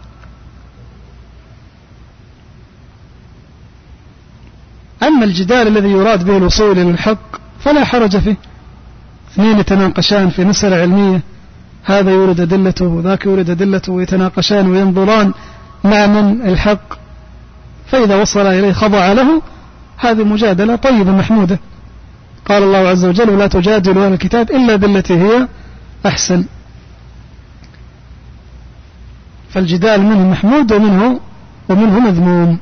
أما الجدال الذي يراد به الوصول إلى الحق فلا حرج فيه. 2 يتناقشان في مسألة علمية، هذا يورد أدلته وذاك يورد أدلته، ويتناقشان وينظران مع من الحق، فإذا وصل إليه خضع له. هذه مجادلة طيبة محمودة. قال الله عز وجل: ولا تجادلوا أهل الكتاب إلا بالتي هي أحسن. فالجدال منه محمود ومنه مذموم.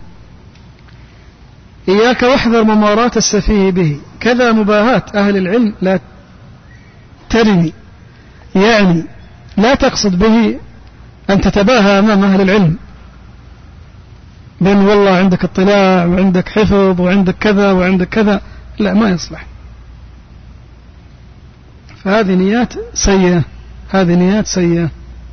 إياك واحذر ممارات السفيه به. كذا مباهاة أهل العلم لا ترمي، يعني لا تقصد به أن تتباهى أمام أهل العلم بأن والله عندك اطلاع وعندك حفظ وعندك كذا وعندك كذا، لا، ما يصلح. فهذه نيات سيئة، هذه نيات سيئة.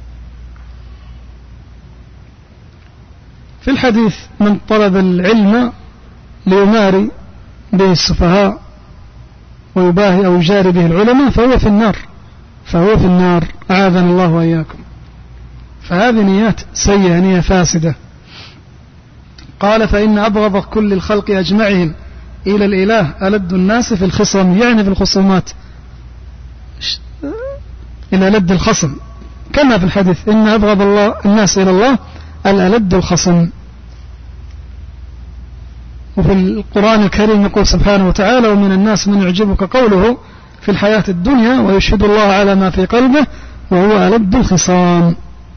في الحديث: من طلب العلم ليماري به السفهاء ويباهي أو يجاري به العلماء فهو في النار أعاذنا الله وإياكم. فهذه نيات سيئة، نية فاسدة. قال: فإن أبغض كل الخلق أجمعهم إلى الإله ألد الناس في الخصم، يعني في الخصومات، إلى لد الخصم، كما في الحديث: إن أبغض الناس إلى الله الألد الخصم. وفي القرآن الكريم يقول سبحانه وتعالى: ومن الناس من يعجبك قوله في الحياة الدنيا ويشهد الله على ما في قلبه وهو ألد الخصام.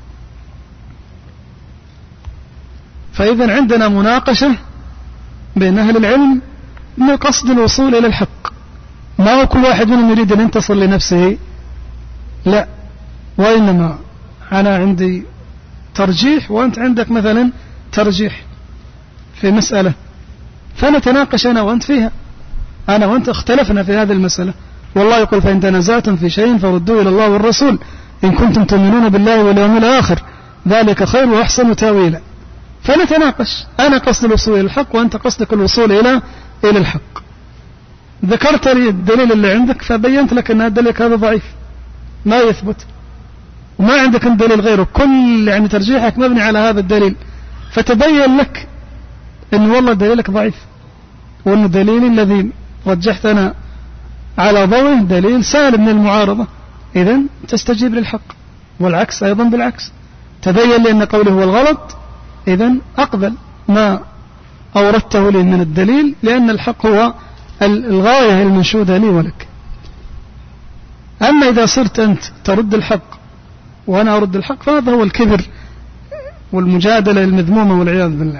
فإذا عندنا مناقشة بين أهل العلم من قصد الوصول إلى الحق، ما هو كل واحد منهم يريد أن ينتصر لنفسه، لا، وإنما أنا عندي ترجيح وأنت عندك مثلا ترجيح في مسألة، فنتناقش أنا وأنت فيها. أنا وأنت اختلفنا في هذه المسألة، والله يقول: فإن تنازعتم في شيء فردوه إلى الله والرسول إن كنتم تؤمنون بالله واليوم الآخر ذلك خير وأحسن تاويلا. فنتناقش، أنا قصد الوصول إلى الحق وأنت قصدك الوصول إلى الحق. ذكرت لي الدليل اللي عندك فبينت لك أن الدليل هذا ضعيف ما يثبت، وما عندك دليل غيره، كل يعني ترجيحك مبني على هذا الدليل، فتبين لك أن والله دليلك ضعيف، وأن دليلي الذي رجحتنا على ضوءه دليل سالم من المعارضة، إذن تستجيب للحق، والعكس أيضا بالعكس. تبين لي أن قوله هو الغلط، إذن أقبل ما أوردته لي من الدليل، لأن الحق هو الغاية المنشودة لي ولك. أما إذا صرت أنت ترد الحق وأنا أرد الحق فهذا هو الكبر والمجادلة المذمومة والعياذ بالله.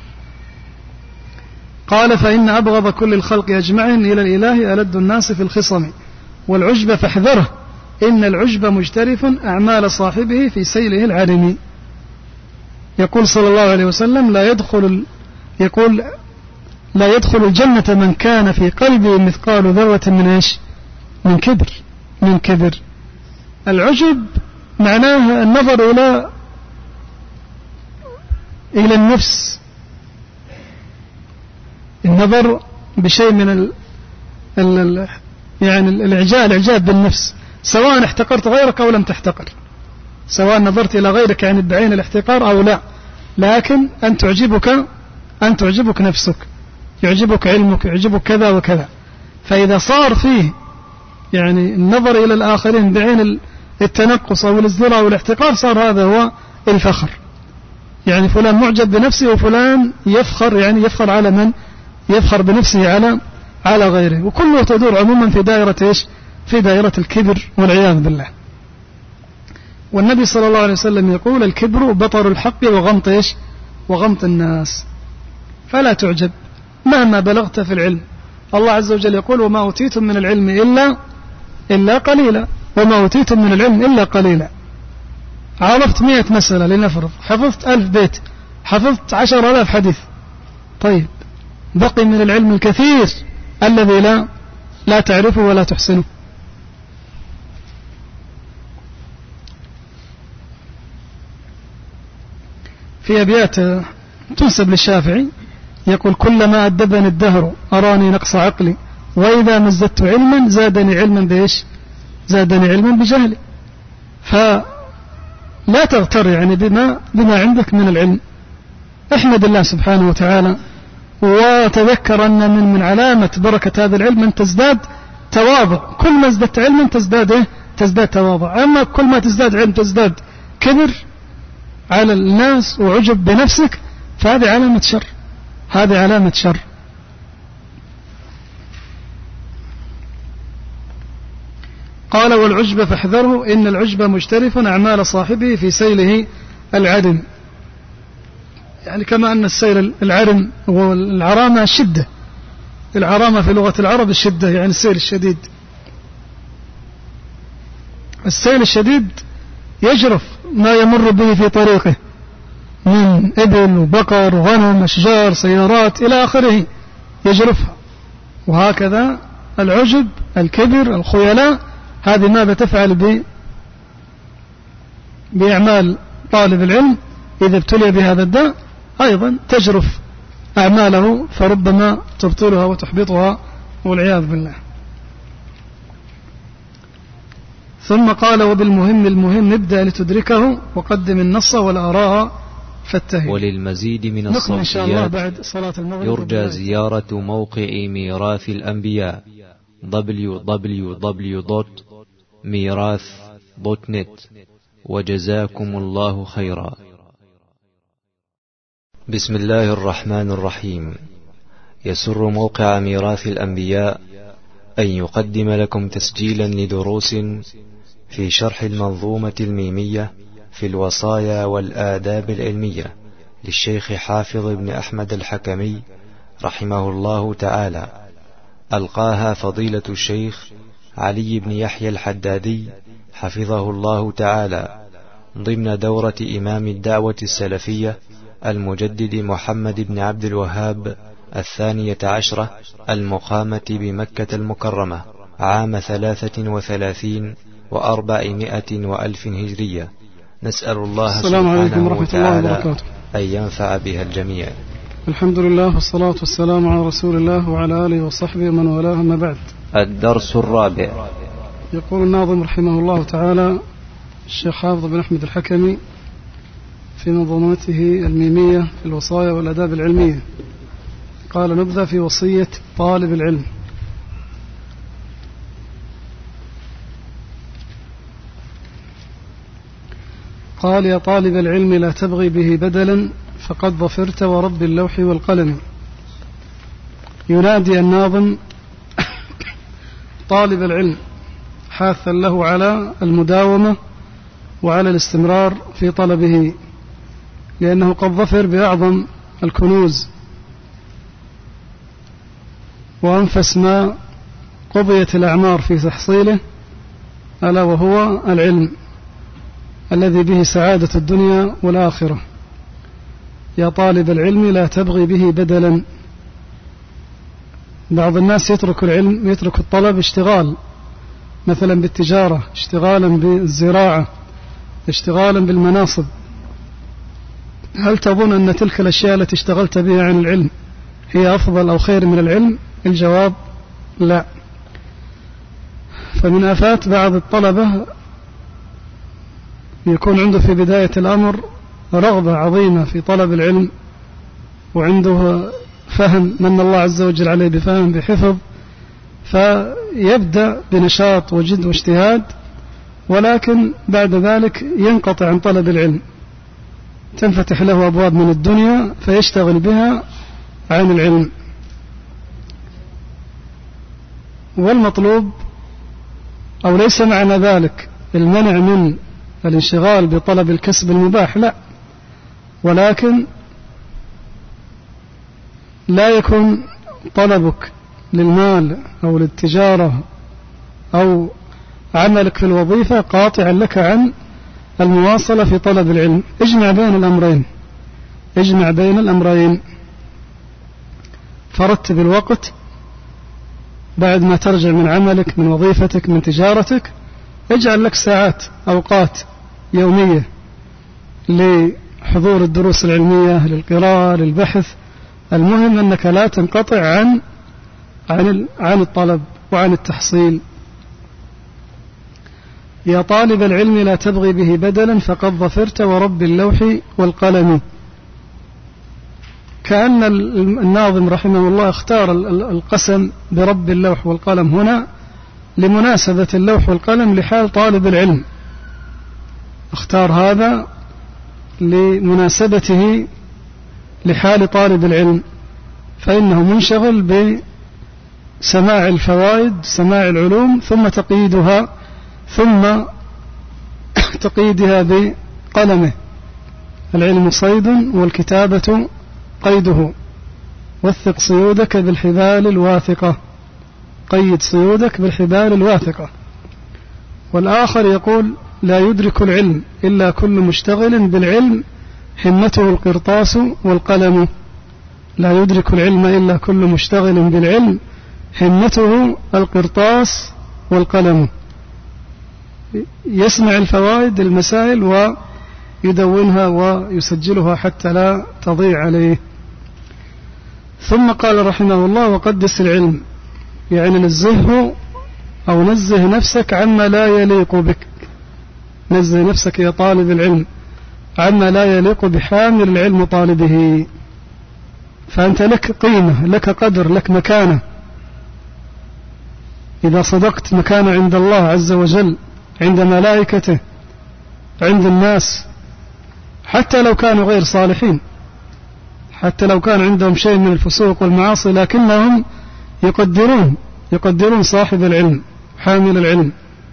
قال فإن أبغض كل الخلق أجمعين إلى الإله ألد الناس في الخصم والعجب فاحذره إن العجب مجترف أعمال صاحبه في سيله العرم. يقول صلى الله عليه وسلم لا يدخل الجنة من كان في قلبه مثقال ذرة من إيش؟ من كبر. العجب معناه النظر إلى النفس، النظر بشيء من يعني الإعجاب بالنفس، سواء احتقرت غيرك أو لم تحتقر، سواء نظرت إلى غيرك يعني بعين الاحتقار أو لا، لكن أن تعجبك نفسك، يعجبك علمك، يعجبك كذا وكذا. فإذا صار فيه يعني النظر إلى الآخرين بعين التنقص أو الازدراء أو الاحتقار، صار هذا هو الفخر. يعني فلان معجب بنفسه وفلان يفخر، يعني يفخر على من؟ يفخر بنفسه على غيره. وكله تدور عموما في دائرة إيش؟ في دائرة الكبر والعياذ بالله. والنبي صلى الله عليه وسلم يقول الكبر بطر الحق وغمط إيش؟ وغمط الناس. فلا تعجب مهما بلغت في العلم. الله عز وجل يقول وما أوتيتم من العلم إلا قليلا، وما أوتيتم من العلم إلا قليلا. عرفت 100 مسألة لنفرض، حفظت 1000 بيت، حفظت 10,000 حديث، طيب بقي من العلم الكثير الذي لا تعرفه ولا تحسنه. في أبيات تنسب للشافعي يقول كلما أدبني الدهر أراني نقص عقلي وإذا ما ازددت علما زادني علما بإيش؟ زادني علما بجهلي. فلا تغتر يعني بما عندك من العلم، احمد الله سبحانه وتعالى، وتذكر أن من علامة بركة هذا العلم أن تزداد تواضع. كل ما ازددت علما تزداد تواضع. أما كل ما تزداد علم تزداد كبر على الناس وعجب بنفسك، فهذه علامة شر. قال والعجب فاحذره إن العجب مجترف أعمال صاحبه في سيله العدم. يعني كما أن السيل العرم والعرامة الشدة، العرامة في لغة العرب الشدة يعني السيل الشديد. السيل الشديد يجرف ما يمر به في طريقه من إبل وبقر وغنم أشجار سيارات إلى آخره يجرفها. وهكذا العجب الكبر الخيلاء هذه ماذا تفعل بأعمال طالب العلم إذا ابتلي بهذا الداء؟ أيضا تجرف أعماله فربما تبطلها وتحبطها والعياذ بالله. ثم قال وبالمهم ابدأ لتدركه وقدم النص والآراء فاتهي. وللمزيد من الصوتيات يرجى زيارة موقع ميراث الأنبياء www.mirath.net. وجزاكم الله خيرا. بسم الله الرحمن الرحيم. يسر موقع ميراث الأنبياء أن يقدم لكم تسجيلا لدروس في شرح المنظومة الميمية في الوصايا والآداب العلمية للشيخ حافظ بن أحمد الحكمي رحمه الله تعالى، ألقاها فضيلة الشيخ علي بن يحيى الحدادي حفظه الله تعالى ضمن دورة إمام الدعوة السلفية المجدد محمد بن عبد الوهاب 12 المقامة بمكة المكرمة عام 33 و400 وألف هجرية. نسأل الله سبحانه وتعالى أن ينفع بها الجميع. الحمد لله والصلاة والسلام على رسول الله وعلى آله وصحبه ومن والاه، ما بعد. الدرس الرابع. يقول الناظم رحمه الله تعالى الشيخ حافظ بن أحمد الحكمي في منظومته الميمية في الوصايا والآداب العلمية، قال نبذة في وصية طالب العلم. قال: يا طالب العلم لا تبغي به بدلا فقد ظفرت ورب اللوح والقلم. ينادي الناظم طالب العلم حاثا له على المداومة وعلى الاستمرار في طلبه، لأنه قد ظفر بأعظم الكنوز وأنفس ما قضيت الأعمار في تحصيله، ألا وهو العلم الذي به سعادة الدنيا والآخرة. يا طالب العلم لا تبغي به بدلا. بعض الناس يترك العلم، يترك الطلب اشتغال مثلا بالتجارة، اشتغالا بالزراعة، اشتغالا بالمناصب. هل تظن أن تلك الأشياء التي اشتغلت بها عن العلم هي أفضل أو خير من العلم؟ الجواب لا. فمن آفات بعض الطلبة يكون عنده في بداية الأمر رغبة عظيمة في طلب العلم، وعنده فهم من الله عز وجل عليه بفهم بحفظ، فيبدأ بنشاط وجد واجتهاد، ولكن بعد ذلك ينقطع عن طلب العلم، تنفتح له أبواب من الدنيا فيشتغل بها عن العلم. والمطلوب، أو ليس معنى ذلك المنع من الانشغال بطلب الكسب المباح، لا، ولكن لا يكون طلبك للمال أو للتجارة أو عملك في الوظيفة قاطعا لك عن المواصلة في طلب العلم. اجمع بين الأمرين، اجمع بين الأمرين. فرتب الوقت بعد ما ترجع من عملك، من وظيفتك، من تجارتك، اجعل لك ساعات، أوقات يومية لحضور الدروس العلمية، للقراءة، للبحث. المهم أنك لا تنقطع عن الطلب وعن التحصيل. يا طالب العلم لا تبغي به بدلا فقد ظفرت ورب اللوح والقلم. كأن الناظم رحمه الله اختار القسم برب اللوح والقلم هنا لمناسبة اللوح والقلم لحال طالب العلم، اختار هذا لمناسبته لحال طالب العلم، فإنه منشغل بسماع الفوائد، سماع العلوم، ثم تقييدها بقلمه. العلم صيد والكتابة قيده، وثق صيودك بالحبال الواثقة. قيد صيودك بالحبال الواثقة. والآخر يقول: لا يدرك العلم إلا كل مشتغل بالعلم همته القرطاس والقلم. لا يدرك العلم إلا كل مشتغل بالعلم همته القرطاس والقلم. يسمع الفوائد المسائل ويدونها ويسجلها حتى لا تضيع عليه. ثم قال رحمه الله: وقدس العلم، يعني نزهه أو نزه نفسك عما لا يليق بك. نزه نفسك يا طالب العلم عما لا يليق بحامل العلم طالبه. فأنت لك قيمة، لك قدر، لك مكانة. إذا صدقت مكانة عند الله عز وجل، عند ملائكته، عند الناس، حتى لو كانوا غير صالحين، حتى لو كان عندهم شيء من الفسوق والمعاصي، لكنهم يقدرون صاحب العلم، حامل العلم.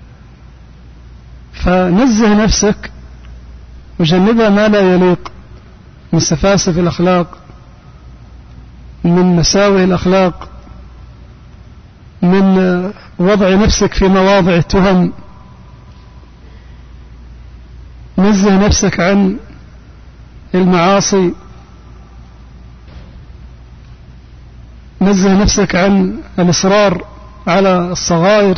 فنزه نفسك وجنبها ما لا يليق من سفاسف الأخلاق، من مساوئ الأخلاق، من وضع نفسك في مواضع التهم. نزه نفسك عن المعاصي، نزه نفسك عن الإصرار على الصغائر.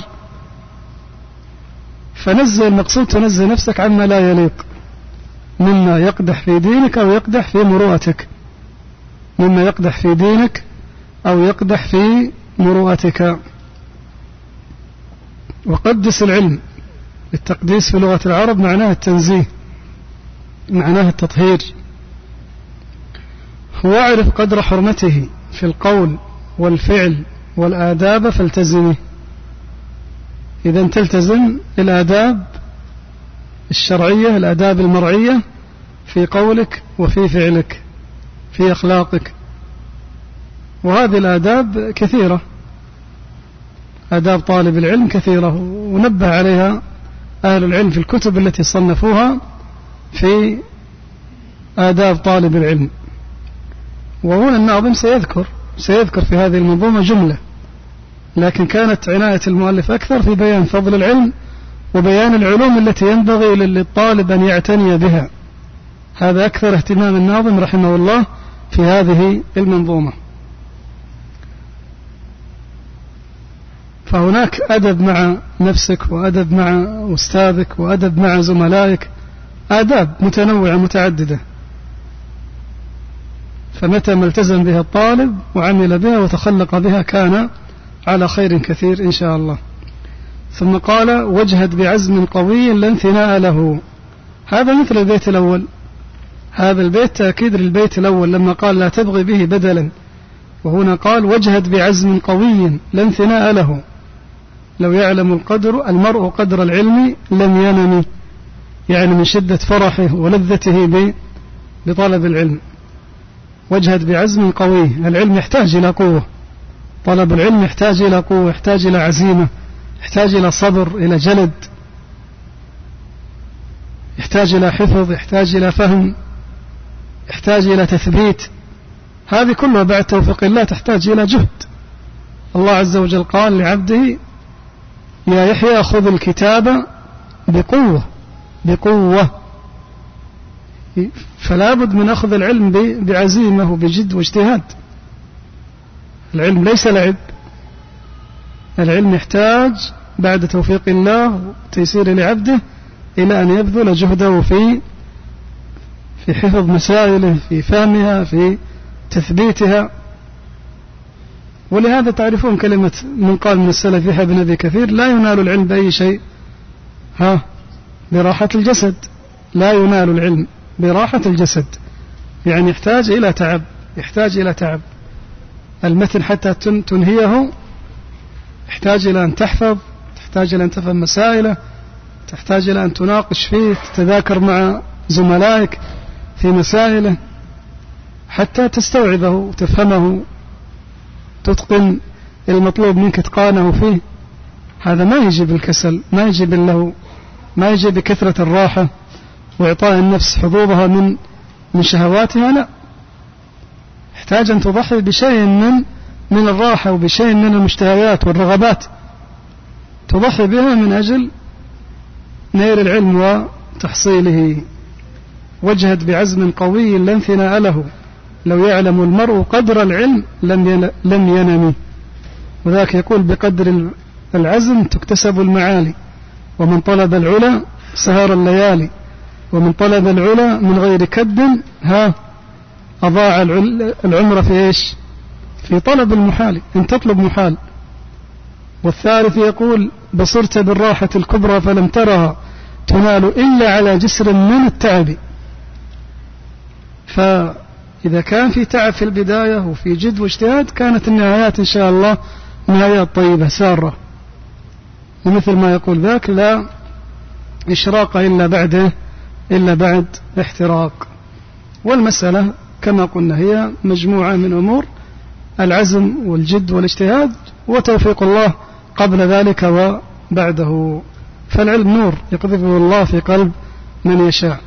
فنزه، المقصود تنزه نفسك عما لا يليق مما يقدح في دينك أو يقدح في مروءتك، مما يقدح في دينك أو يقدح في مروءتك. وقدس العلم، التقديس في لغة العرب معناه التنزيه، معناه التطهير. واعرف قدر حرمته في القول والفعل والآداب فالتزمه. إذا تلتزم الآداب الشرعية، الآداب المرعية في قولك وفي فعلك في أخلاقك. وهذه الآداب كثيرة، آداب طالب العلم كثيرة، ونبه عليها أهل العلم في الكتب التي صنفوها في آداب طالب العلم. وهنا الناظم سيذكر في هذه المنظومة جملة، لكن كانت عناية المؤلف أكثر في بيان فضل العلم وبيان العلوم التي ينبغي للطالب أن يعتني بها. هذا أكثر اهتمام الناظم رحمه الله في هذه المنظومة. فهناك أدب مع نفسك، وأدب مع أستاذك، وأدب مع زملائك، آداب متنوعة متعددة، فمتى ما التزم بها الطالب وعمل بها وتخلق بها كان على خير كثير إن شاء الله. ثم قال: واجهد بعزم قوي لا انثناء له. هذا مثل البيت الأول، هذا البيت تأكيد للبيت الأول لما قال لا تبغي به بدلا، وهنا قال: واجهد بعزم قوي لا انثناء له. لو يعلم المرء قدر العلم لم ينم، يعني من شدة فرحه ولذته بطلب العلم. واجهد بعزم قوي، العلم يحتاج إلى قوة، طلب العلم يحتاج إلى قوة، يحتاج إلى عزيمة، يحتاج إلى صبر، إلى جلد، يحتاج إلى حفظ، يحتاج إلى فهم، يحتاج إلى تثبيت. هذه كلها بعد توفيق الله تحتاج إلى جهد. الله عز وجل قال لعبده: يا يحيى خذ الكتاب بقوة. فلا بد من أخذ العلم بعزيمة وبجد واجتهاد. العلم ليس لعب، العلم يحتاج بعد توفيق الله وتيسير لعبده إلى أن يبذل جهده في حفظ مسائله، في فهمها، في تثبيتها. ولهذا تعرفون كلمة من قال من السلف يحيى بن أبي كثير: لا ينال العلم بأي شيء براحة الجسد. لا ينال العلم براحة الجسد، يعني يحتاج إلى تعب. المتن حتى تنهيه يحتاج إلى أن تحفظ، تحتاج إلى أن تفهم مسائله، تحتاج إلى أن تناقش فيه، تتذاكر مع زملائك في مسائله حتى تستوعبه وتفهمه، تتقن المطلوب منك إتقانه فيه. هذا ما يجي بالكسل، ما يجي باللهو، ما يجي بكثرة الراحة وإعطاء النفس حظوظها من شهواتها. لا، يحتاج أن تضحي بشيء من الراحة وبشيء من المشتهيات والرغبات، تضحي بها من أجل نيل العلم وتحصيله. واجهد بعزم قوي لا انثناء له، لو يعلم المرء قدر العلم لم ينم. وذاك يقول: بقدر العزم تكتسب المعالي، ومن طلب العلا سهر الليالي، ومن طلب العلا من غير كد أضاع العمر في إيش؟ في طلب المحال، إن تطلب محال. والثالث يقول: بصرت بالراحة الكبرى فلم ترها تنال إلا على جسر من التعب. فإذا كان في تعب في البداية وفي جد واجتهاد كانت النهايات إن شاء الله نهايات طيبة سارة. ومثل ما يقول ذاك: لا إشراق إلا بعد احتراق. والمسألة كما قلنا هي مجموعة من أمور: العزم والجد والاجتهاد وتوفيق الله قبل ذلك وبعده. فالعلم نور يقذفه الله في قلب من يشاء.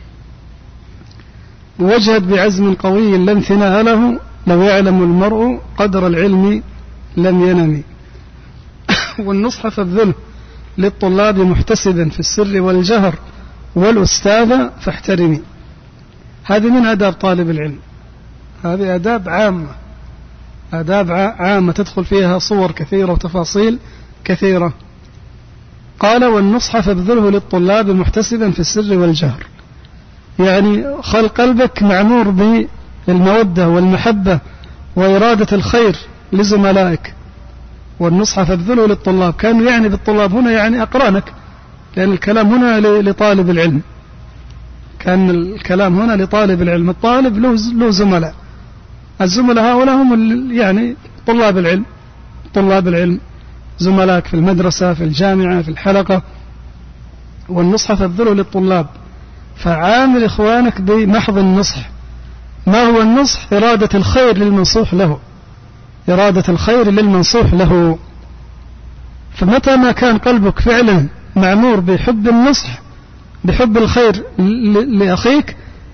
واجهد بعزم قوي لا انثناء له، لو يعلم المرء قدر العلم لم ينم. والنصح فابذله للطلاب محتسبا في السر والجهر، والأستاذ فاحترمي. هذه من آداب طالب العلم، هذه آداب عامة تدخل فيها صور كثيرة وتفاصيل كثيرة. قال: والنصح فابذله للطلاب محتسبا في السر والجهر، يعني خلق قلبك معمور بالمودة والمحبة وإرادة الخير لزملائك. والنصح فابذله للطلاب، كانوا يعني بالطلاب هنا يعني أقرانك، لأن الكلام هنا لطالب العلم، كان الكلام هنا لطالب العلم. الطالب له زملاء، الزملاء هؤلاء هم يعني طلاب العلم، زملائك في المدرسة، في الجامعة، في الحلقة، والنصح فابذله للطلاب. فعامل إخوانك بمحض النصح. ما هو النصح؟ إرادة الخير للمنصوح له، إرادة الخير للمنصوح له. فمتى ما كان قلبك فعلا معمور بحب النصح، بحب الخير لأخيك،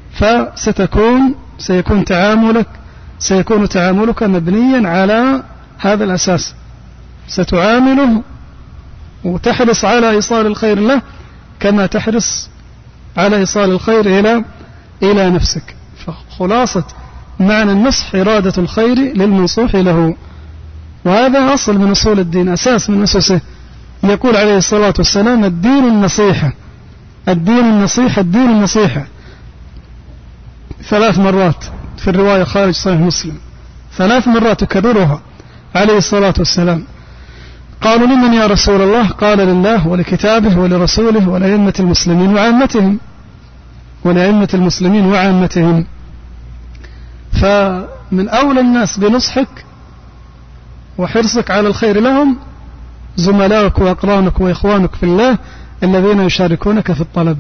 سيكون تعاملك مبنيا على هذا الأساس. ستعامله وتحرص على إيصال الخير له كما تحرص على إيصال الخير إلى نفسك. فخلاصة معنى النصح إرادة الخير للمنصوح له، وهذا أصل من أصول الدين، أساس من أسسه. يقول عليه الصلاة والسلام: الدين النصيحة، الدين النصيحة، الدين النصيحة، 3 مرات في الرواية خارج صحيح مسلم، 3 مرات تكررها عليه الصلاة والسلام. قالوا: لمن يا رسول الله؟ قال: لله ولكتابه ولرسوله ولأئمة المسلمين وعامتهم، ولأئمة المسلمين وعامتهم. فمن أولى الناس بنصحك وحرصك على الخير لهم زملاءك وأقرانك وإخوانك في الله الذين يشاركونك في الطلب.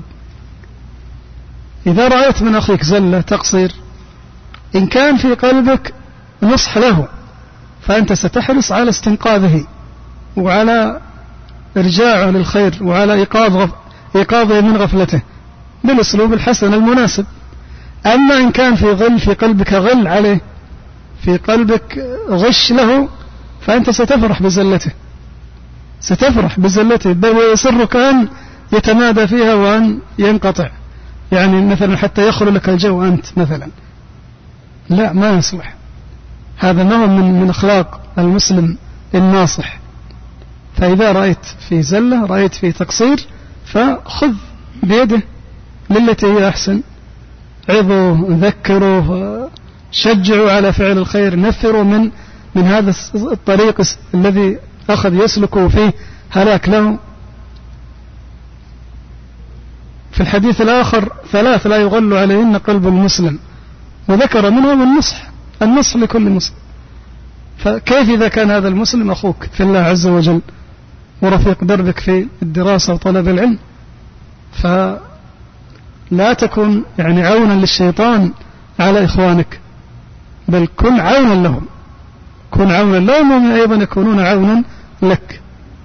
إذا رأيت من أخيك زلة تقصير، إن كان في قلبك نصح له فأنت ستحرص على استنقاذه وعلى إرجاعه للخير وعلى إيقاظه من غفلته بالأسلوب الحسن المناسب. أما إن كان في قلبك غل عليه، في قلبك غش له، فأنت ستفرح بزلته، بل ويسرك أن يتمادى فيها وأن ينقطع، يعني مثلا حتى يخلو لك الجو أنت مثلا. لا، ما يصلح. هذا نوع من أخلاق المسلم الناصح. فإذا رأيت في زلة، رأيت في تقصير، فخذ بيده للتي هي أحسن، عظوا، ذكروا، شجعوا على فعل الخير، نفروا من هذا الطريق الذي أخذ يسلكه فيه هلاك له. في الحديث الآخر: 3 لا يغل عليهن قلب المسلم، وذكر منهم النصح لكل مسلم. فكيف إذا كان هذا المسلم أخوك في الله عز وجل ورفيق دربك في الدراسة وطلب العلم؟ فلا تكن يعني عونا للشيطان على إخوانك، بل كن عونا لهم، وهم أيضا يكونون عونا لك.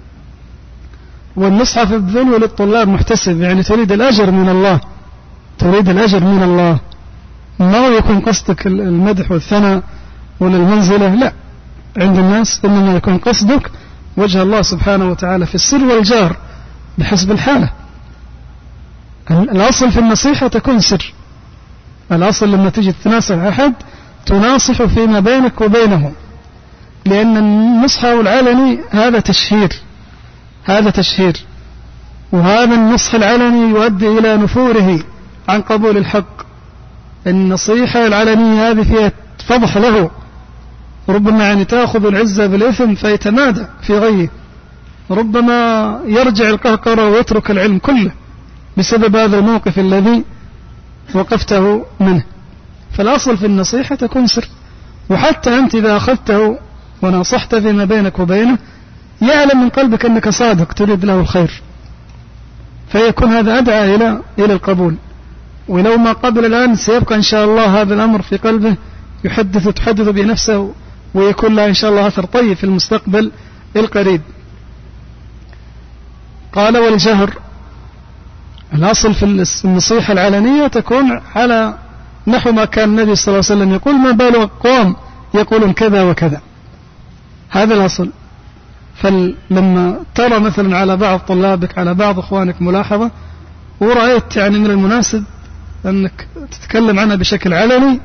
والنصح في الذل للطلاب محتسب، يعني تريد الأجر من الله، ما يكون قصدك المدح والثناء ولا المنزلة، لا، عند الناس إنما يكون قصدك وجه الله سبحانه وتعالى في السر والجار بحسب الحالة. الأصل في النصيحة تكون سر، الأصل لما تجي تناصح أحد تناصح فيما بينك وبينه، لأن النصح العلني هذا تشهير، وهذا النصح العلني يؤدي إلى نفوره عن قبول الحق. النصيحة العلنية هذه فيها فضح له، ربما يعني تأخذ العزة بالإثم فيتمادى في غيه، ربما يرجع القهقرة ويترك العلم كله بسبب هذا الموقف الذي وقفته منه. فالأصل في النصيحة تكون سر، وحتى أنت إذا أخذته ونصحت فيما بينك وبينه يعلم من قلبك أنك صادق تريد له الخير، فيكون هذا أدعى إلى القبول. ولو ما قبل الآن سيبقى إن شاء الله هذا الأمر في قلبه تحدث بنفسه، ويكون له إن شاء الله أثر طيب في المستقبل القريب. قال: والجهر، الأصل في النصيحة العلنية تكون على نحو ما كان النبي صلى الله عليه وسلم يقول: ما بال أقوام يقولون كذا وكذا، هذا الأصل. فلما ترى مثلا على بعض طلابك، على بعض أخوانك ملاحظة، ورأيت يعني من المناسب أنك تتكلم عنها بشكل علني،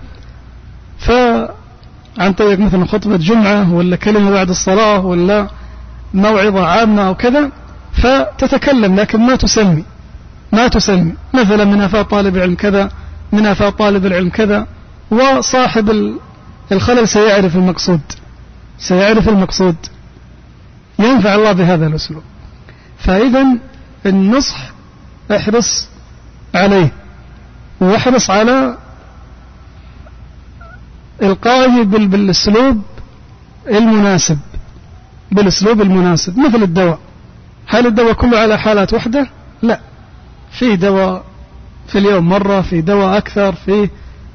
فعن طريق مثلا خطبة جمعة ولا كلمة بعد الصلاة ولا موعظة عامة أو كذا، فتتكلم لكن ما تسمي مثلا من أفاد طالب العلم كذا، من أفاد طالب العلم كذا، وصاحب الخلل سيعرف المقصود، ينفع الله بهذا الأسلوب. فإذا النصح احرص عليه، واحرص على إلقائه بالأسلوب المناسب، مثل الدواء. هل الدواء كله على حالات وحدة؟ لا، في دواء في اليوم مرة، في دواء أكثر، في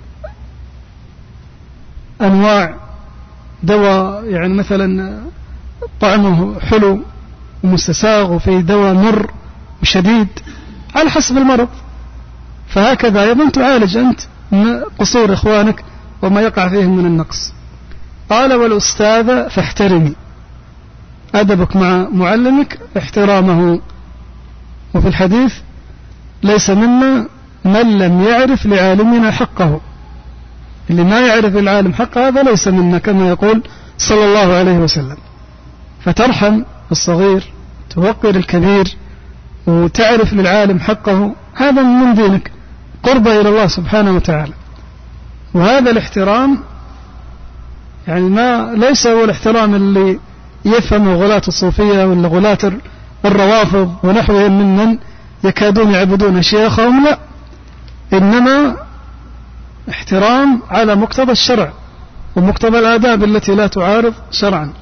أنواع دواء يعني مثلا طعمه حلو ومستساغ، وفي دواء مر وشديد على حسب المرض. فهكذا أيضا تعالج أنت قصور إخوانك وما يقع فيهم من النقص. قال والأستاذ فاحترمي، أدبك مع معلمك احترامه. وفي الحديث ليس منا من لم يعرف لعالمنا حقه، اللي ما يعرف العالم حقه هذا ليس منا، كما يقول صلى الله عليه وسلم. فترحم الصغير، توقر الكبير، وتعرف للعالم حقه، هذا من دينك قربة إلى الله سبحانه وتعالى. وهذا الاحترام يعني ما ليس هو الاحترام اللي يفهمه غلاة الصوفية ولا غلاة الروافض ونحوهم ممن يكادون يعبدون شيخهم، لا، إنما احترام على مقتضى الشرع ومقتضى الآداب التي لا تعارض شرعا.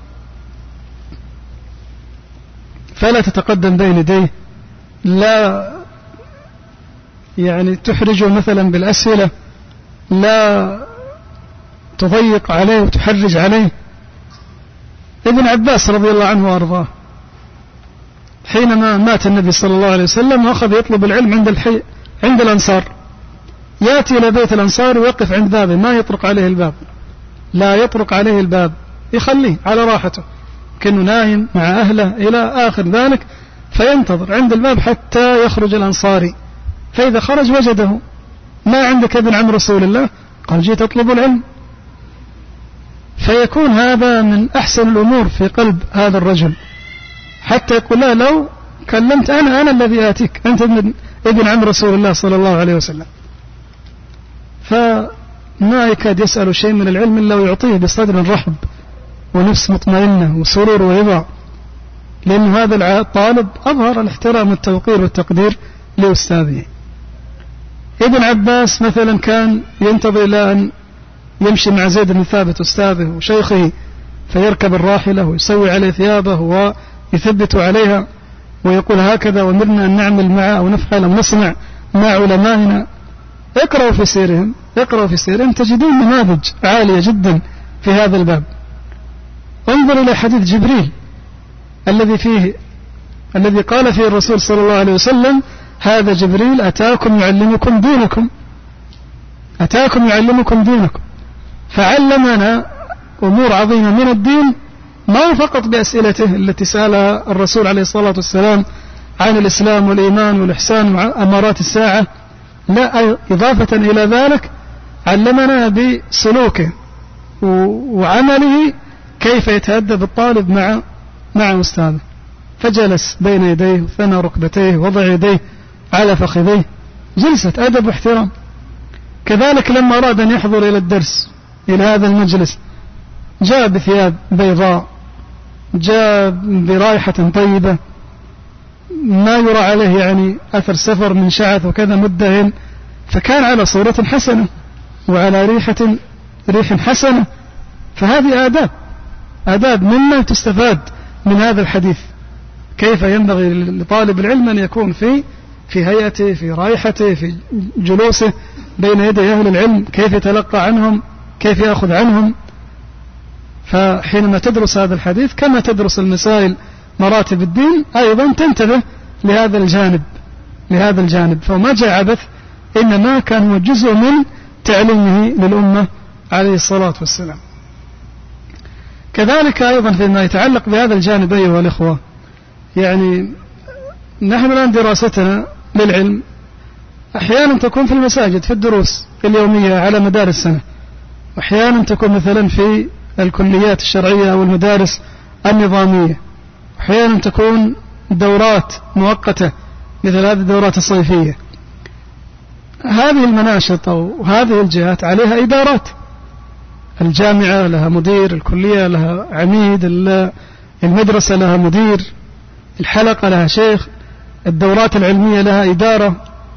فلا تتقدم بين يديه، لا يعني تحرجه مثلا بالأسئلة، لا تضيق عليه وتحرج عليه. ابن عباس رضي الله عنه وأرضاه حينما مات النبي صلى الله عليه وسلم وأخذ يطلب العلم عند الأنصار، يأتي إلى بيت الأنصار ويقف عند بابه، ما يطرق عليه الباب، لا يطرق عليه الباب، يخليه على راحته كأنه نايم مع أهله إلى آخر ذلك، فينتظر عند الباب حتى يخرج الأنصاري، فإذا خرج وجده: ما عندك ابن عم رسول الله؟ قال: جيت أطلب العلم. فيكون هذا من أحسن الأمور في قلب هذا الرجل، حتى يقول: لا، لو كلمت أنا الذي آتيك، أنت ابن عم رسول الله صلى الله عليه وسلم. فما يكاد يسأل شيء من العلم إلا ويعطيه بصدر رحب ونفس مطمئنة وسرور ورضا، لأن هذا الطالب أظهر الاحترام والتوقير والتقدير لأستاذه. ابن عباس مثلا كان ينتظر إلى أن يمشي مع زيد بن ثابت أستاذه وشيخه، فيركب الراحلة ويسوي عليه ثيابه ويثبت عليها ويقول: هكذا ومرنا أن نعمل معه أو نفعل أو نصنع مع علمائنا. اقرأوا في سيرهم تجدون نماذج عالية جدا في هذا الباب. انظر إلى حديث جبريل الذي قال فيه الرسول صلى الله عليه وسلم: هذا جبريل أتاكم يعلمكم دينكم. فعلمنا أمور عظيمة من الدين، ما فقط بأسئلته التي سألها الرسول عليه الصلاة والسلام عن الإسلام والإيمان والإحسان وأمارات الساعة، لا، إضافة إلى ذلك علمنا بسلوكه وعمله كيف يتأدب الطالب مع أستاذه. فجلس بين يديه وثنى ركبتيه ووضع يديه على فخذيه، جلسة أدب واحترام. كذلك لما أراد أن يحضر إلى الدرس إلى هذا المجلس، جاء بثياب بيضاء، جاء برائحة طيبة، ما يرى عليه يعني أثر سفر من شعث وكذا مدهن، فكان على صورة حسنة وعلى ريح حسنة. فهذه آداب مما تستفاد من هذا الحديث، كيف ينبغي لطالب العلم أن يكون في هيئته، في رائحته، في جلوسه بين يدي أهل العلم، كيف يتلقى عنهم، كيف يأخذ عنهم. فحينما تدرس هذا الحديث كما تدرس المسائل مراتب الدين، أيضا تنتبه لهذا الجانب. فما جاء عبث، إنما كان هو جزء من تعليمه للأمة عليه الصلاة والسلام. كذلك أيضا فيما يتعلق بهذا الجانب أيها الإخوة، يعني نحن الآن دراستنا للعلم أحيانا تكون في المساجد في الدروس اليومية على مدار السنة، أحيانا تكون مثلا في الكليات الشرعية أو المدارس النظامية، أحيانا تكون دورات مؤقتة مثل هذه الدورات الصيفية. هذه المناشط أو هذه الجهات عليها إدارات، الجامعة لها مدير، الكلية لها عميد، المدرسة لها مدير، الحلقة لها شيخ، الدورات العلمية لها إدارة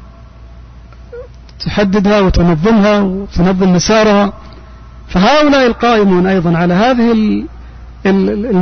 تحددها وتنظمها وتنظم مسارها. فهؤلاء القائمون أيضا على هذه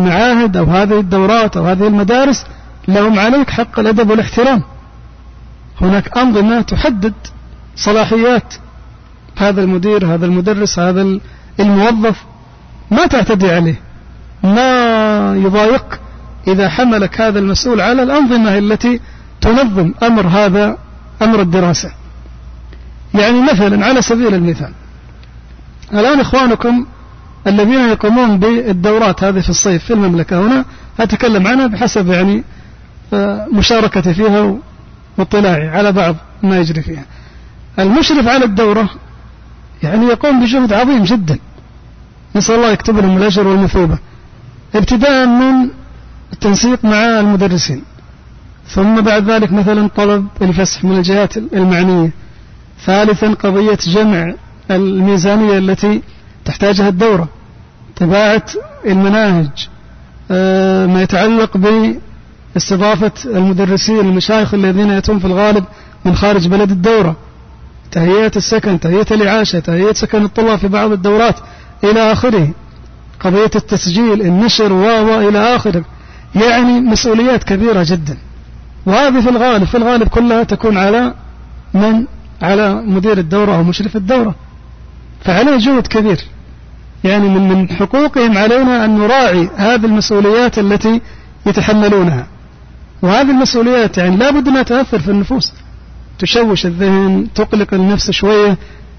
المعاهد أو هذه الدورات أو هذه المدارس لهم عليك حق الأدب والاحترام، هناك أنظمة تحدد صلاحيات هذا المدير، هذا المدرس، هذا الموظف، ما تعتدي عليه، ما يضايق إذا حملك هذا المسؤول على الأنظمة التي تنظم أمر الدراسة. يعني مثلا على سبيل المثال، الآن إخوانكم الذين يقومون بالدورات هذه في الصيف في المملكة هنا، أتكلم عنها بحسب يعني مشاركتي فيها واطلاعي على بعض ما يجري فيها. المشرف على الدورة يعني يقوم بجهد عظيم جدا، نسأل الله يكتب لهم الأجر والمثوبة، ابتداء من التنسيق مع المدرسين، ثم بعد ذلك مثلا طلب الفسح من الجهات المعنية، ثالثا قضية جمع الميزانية التي تحتاجها الدورة، طباعة المناهج، ما يتعلق باستضافة المدرسين المشايخ الذين يأتون في الغالب من خارج بلد الدورة، تهيئة السكن، تهيئة الإعاشة، تهيئة سكن الطلاب في بعض الدورات إلى آخره، قضية التسجيل، النشر وإلى آخره. يعني مسؤوليات كبيرة جدا، وهذه في الغالب كلها تكون على مدير الدورة أو مشرف الدورة، فعليه جهد كبير. يعني من حقوقهم علينا أن نراعي هذه المسؤوليات التي يتحملونها، وهذه المسؤوليات يعني لا بد أنها تأثر في النفوس، تشوش الذهن، تقلق النفس شوية.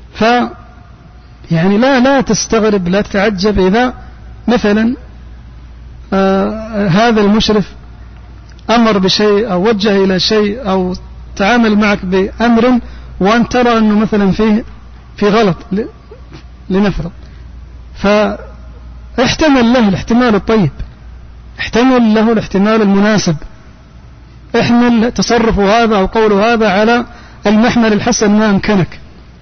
يعني لا تستغرب، لا تتعجب إذا مثلا هذا المشرف أمر بشيء أو وجه إلى شيء أو تعامل معك بأمر وأن ترى أنه مثلا في غلط، لنفرض، فاحتمل له الاحتمال الطيب، احتمل له الاحتمال المناسب، احمل تصرفه هذا أو قوله هذا على المحمل الحسن ما أمكنك.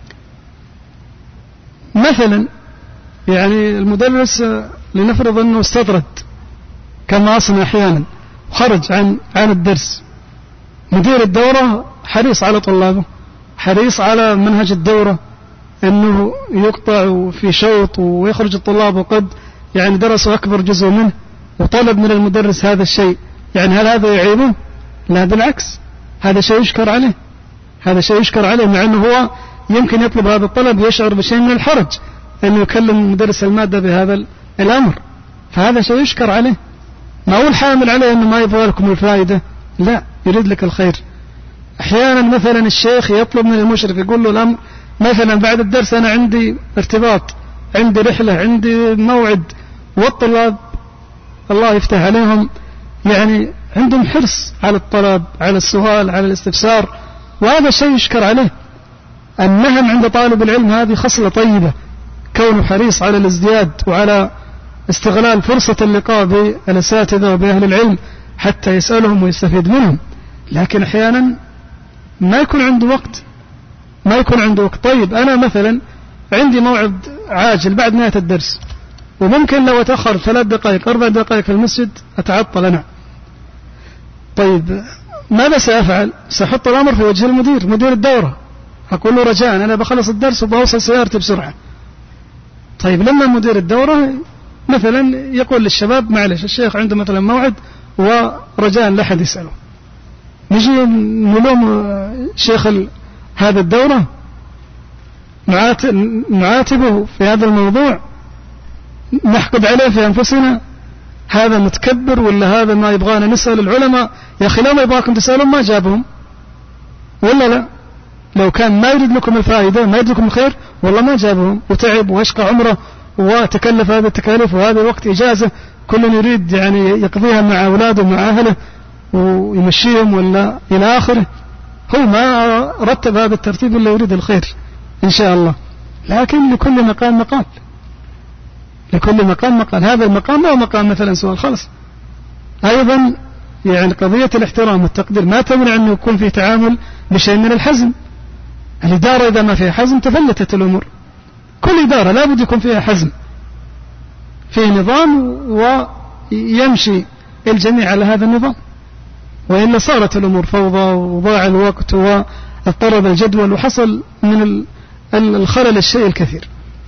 مثلا يعني المدرس لنفرض أنه استطرد كما أصنع أحيانا، خرج عن الدرس، مدير الدورة حريص على طلابه، حريص على منهج الدورة أنه يقطع في شوط ويخرج الطلاب وقد يعني درسوا أكبر جزء منه، وطلب من المدرس هذا الشيء. يعني هل هذا يعيبه؟ لا، بالعكس، هذا شيء يشكر عليه، هذا شيء يشكر عليه، مع أنه هو يمكن يطلب هذا الطلب يشعر بشيء من الحرج أنه يكلم مدرس المادة بهذا الأمر، فهذا شيء يشكر عليه. ما هو الحامل عليه أنه ما يبغى لكم الفائدة، لا، يريد لك الخير. أحيانا مثلا الشيخ يطلب من المشرف، يقول له الأمر مثلا بعد الدرس أنا عندي ارتباط، عندي رحلة، عندي موعد، والطلاب الله يفتح عليهم يعني عندهم حرص على الطلب، على السؤال، على الاستفسار، وهذا شيء يشكر عليه. النهم عند طالب العلم هذه خصلة طيبة، كونه حريص على الازدياد وعلى استغلال فرصة اللقاء بالأساتذة وبأهل العلم حتى يسألهم ويستفيد منهم. لكن أحيانا ما يكون عنده وقت، طيب أنا مثلا عندي موعد عاجل بعد نهاية الدرس، وممكن لو أتأخر 3 دقائق 4 دقائق في المسجد أتعطل أنا، طيب ماذا سأفعل؟ سأحط الأمر في وجه مدير الدورة، أقول له رجاء أنا بخلص الدرس وبوصل سيارتي بسرعة. طيب لما مدير الدورة مثلا يقول للشباب معلش الشيخ عنده مثلا موعد ورجاء لا أحد يسأله، نجي نلوم شيخ هذا الدورة، نعاتبه في هذا الموضوع، نحقد عليه في أنفسنا، هذا متكبر ولا هذا ما يبغانا نسأل العلماء؟ يا أخي لو ما يبغاكم تسألهم ما جابهم، ولا لا؟ لو كان ما يريد لكم الفائدة، ما يريد لكم الخير، والله ما جابهم وتعب واشقى عمره وتكلف هذه التكاليف، وهذا وقت إجازة كل يريد يعني يقضيها مع أولاده ومع أهله ويمشيهم ولا إلى آخره. هو ما رتب هذا الترتيب إلا يريد الخير إن شاء الله. لكن لكل مقام مقال، لكل مقام مقال. هذا المقام هو مقام مثلا سؤال خلص. أيضا يعني قضية الاحترام والتقدير ما تمنع أنه يكون فيه تعامل بشيء من الحزم. الإدارة إذا ما فيها حزم تفلتت الأمور. كل إدارة لا بد يكون فيها حزم، فيه نظام ويمشي الجميع على هذا النظام، وإلا صارت الأمور فوضى وضاع الوقت واضطرب الجدول وحصل من الخلل الشيء الكثير.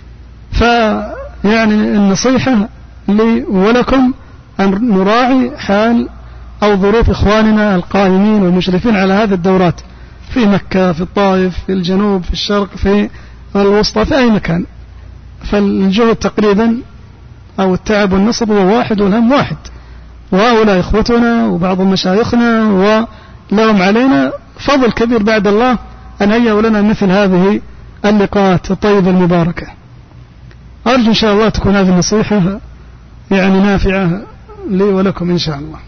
فيعني النصيحة لي ولكم أن نراعي حال أو ظروف إخواننا القائمين والمشرفين على هذه الدورات، في مكة، في الطائف، في الجنوب، في الشرق، في الوسطى، في أي مكان، فالجهد تقريبا أو التعب والنصب هو واحد والهم واحد. وهؤلاء إخوتنا وبعض مشايخنا ولهم علينا فضل كبير بعد الله أن هيئوا لنا مثل هذه اللقاءات الطيبة المباركة. أرجو إن شاء الله تكون هذه النصيحة يعني نافعة لي ولكم إن شاء الله.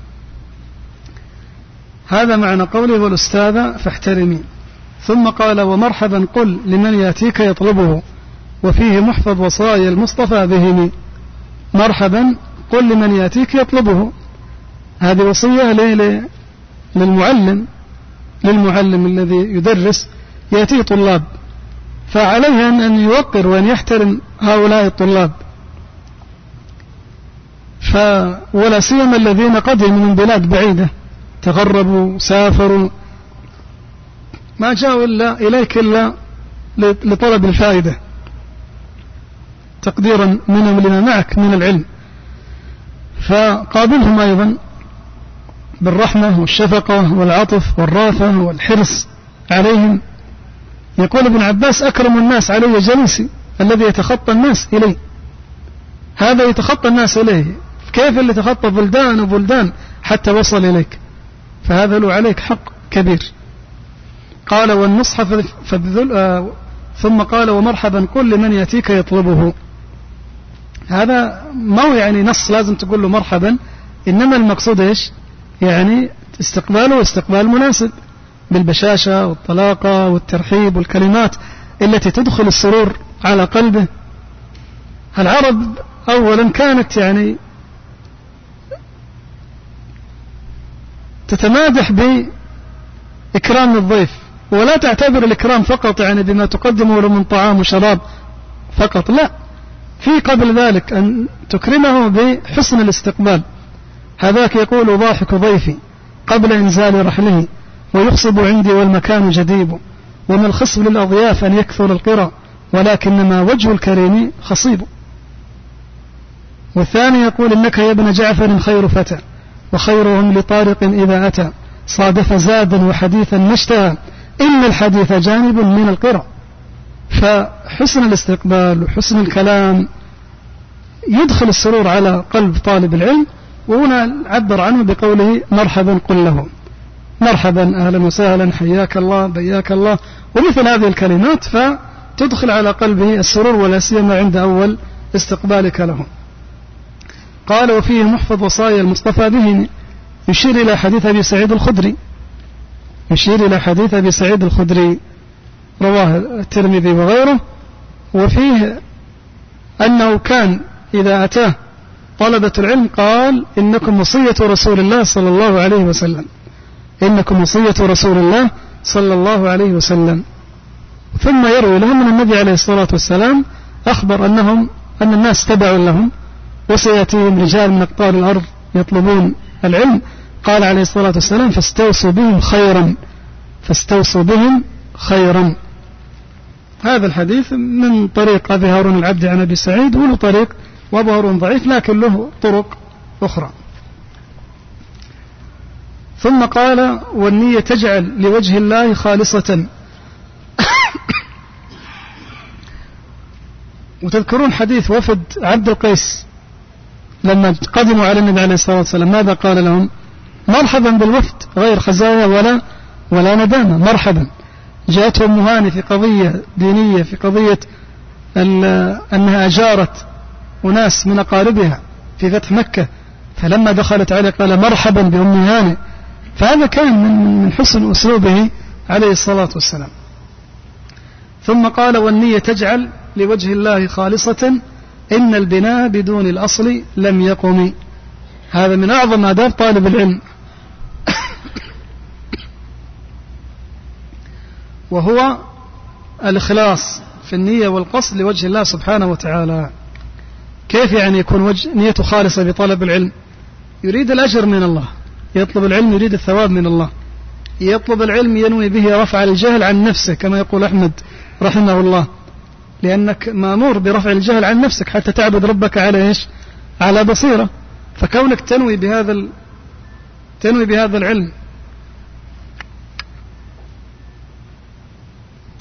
هذا معنى قوله والأستاذ فاحترمي. ثم قال ومرحبا قل لمن يأتيك يطلبه وفيه محفظ وصايا المصطفى بهم. مرحبا قل لمن يأتيك يطلبه، هذه وصية للمعلم الذي يدرس يأتيه طلاب، فعليه أن يوقر وأن يحترم هؤلاء الطلاب، ولا سيما الذين قدموا من بلاد بعيدة تغربوا سافروا ما جاءوا إليك إلا لطلب الفائدة تقديرا منهم لما معك من العلم، فقابلهم أيضا بالرحمة والشفقة والعطف والرافة والحرص عليهم. يقول ابن عباس أكرم الناس علي جليسي الذي يتخطى الناس إليه، هذا يتخطى الناس إليه، كيف اللي تخطى بلدان وبلدان حتى وصل إليك، فهذا له عليك حق كبير. قال والنصح ثم قال ومرحبا قل لمن يأتيك يطلبه. هذا ما هو يعني نص لازم تقول له مرحبا، إنما المقصود إيش؟ يعني استقباله استقبال مناسب بالبشاشة والطلاقة والترحيب والكلمات التي تدخل السرور على قلبه. العرب أولا كانت يعني تتمادح بإكرام الضيف، ولا تعتبر الإكرام فقط يعني بما تقدمه له من طعام وشراب فقط، لا، في قبل ذلك أن تكرمه بحسن الاستقبال. هذاك يقول ضاحك ضيفي قبل إنزال رحله ويخصب عندي والمكان جديب، وما الخصب للأضياف أن يكثر القرى ولكنما وجه الكريم خصيب. والثاني يقول إنك يا ابن جعفر خير فتى وخيرهم لطارق إذا أتى صادف زادا وحديثا نشتهى إن الحديث جانب من القرى. فحسن الاستقبال وحسن الكلام يدخل السرور على قلب طالب العلم، وهنا عبر عنه بقوله مرحبا قل له، مرحبا أهلا وسهلا حياك الله بياك الله، ومثل هذه الكلمات فتدخل على قلبه السرور ولا سيما عند أول استقبالك له. قال وفيه محفظ وصايا المصطفى به، يشير إلى حديث أبي سعيد الخدري رواه الترمذي وغيره، وفيه أنه كان إذا أتاه طلبة العلم قال إنكم وصية رسول الله صلى الله عليه وسلم، إنكم وصية رسول الله صلى الله عليه وسلم. ثم يروي لهم من النبي عليه الصلاة والسلام أخبر أن الناس تبعوا لهم وسيأتيهم رجال من أقطار الأرض يطلبون العلم، قال عليه الصلاة والسلام فاستوصوا بهم خيرا. هذا الحديث من طريق أبي هارون العبدي عن أبي سعيد، وله طريق وأبو هارون ضعيف لكن له طرق أخرى. ثم قال والنية تجعل لوجه الله خالصة. وتذكرون حديث وفد عبد القيس لما قدموا على النبي عليه الصلاة والسلام ماذا قال لهم؟ مرحبا بالوفد غير خزايا ولا ندامة، مرحبا. جاءتهم مهاني في قضية دينية، في قضية أنها أجارت وناس من أقاربها في فتح مكة، فلما دخلت عليه قال مرحبا بأم هانئ. فهذا كان من حسن أسلوبه عليه الصلاة والسلام. ثم قال والنية تجعل لوجه الله خالصة إن البناء بدون الأصل لم يقم. هذا من أعظم آداب طالب العلم، وهو الإخلاص في النية والقصد لوجه الله سبحانه وتعالى. كيف يعني يكون نيته خالصة بطلب العلم؟ يريد الأجر من الله، يطلب العلم يريد الثواب من الله، يطلب العلم ينوي به رفع الجهل عن نفسه كما يقول أحمد رحمه الله، لأنك مأمور برفع الجهل عن نفسك حتى تعبد ربك على إيش؟ على بصيرة. فكونك تنوي بهذا العلم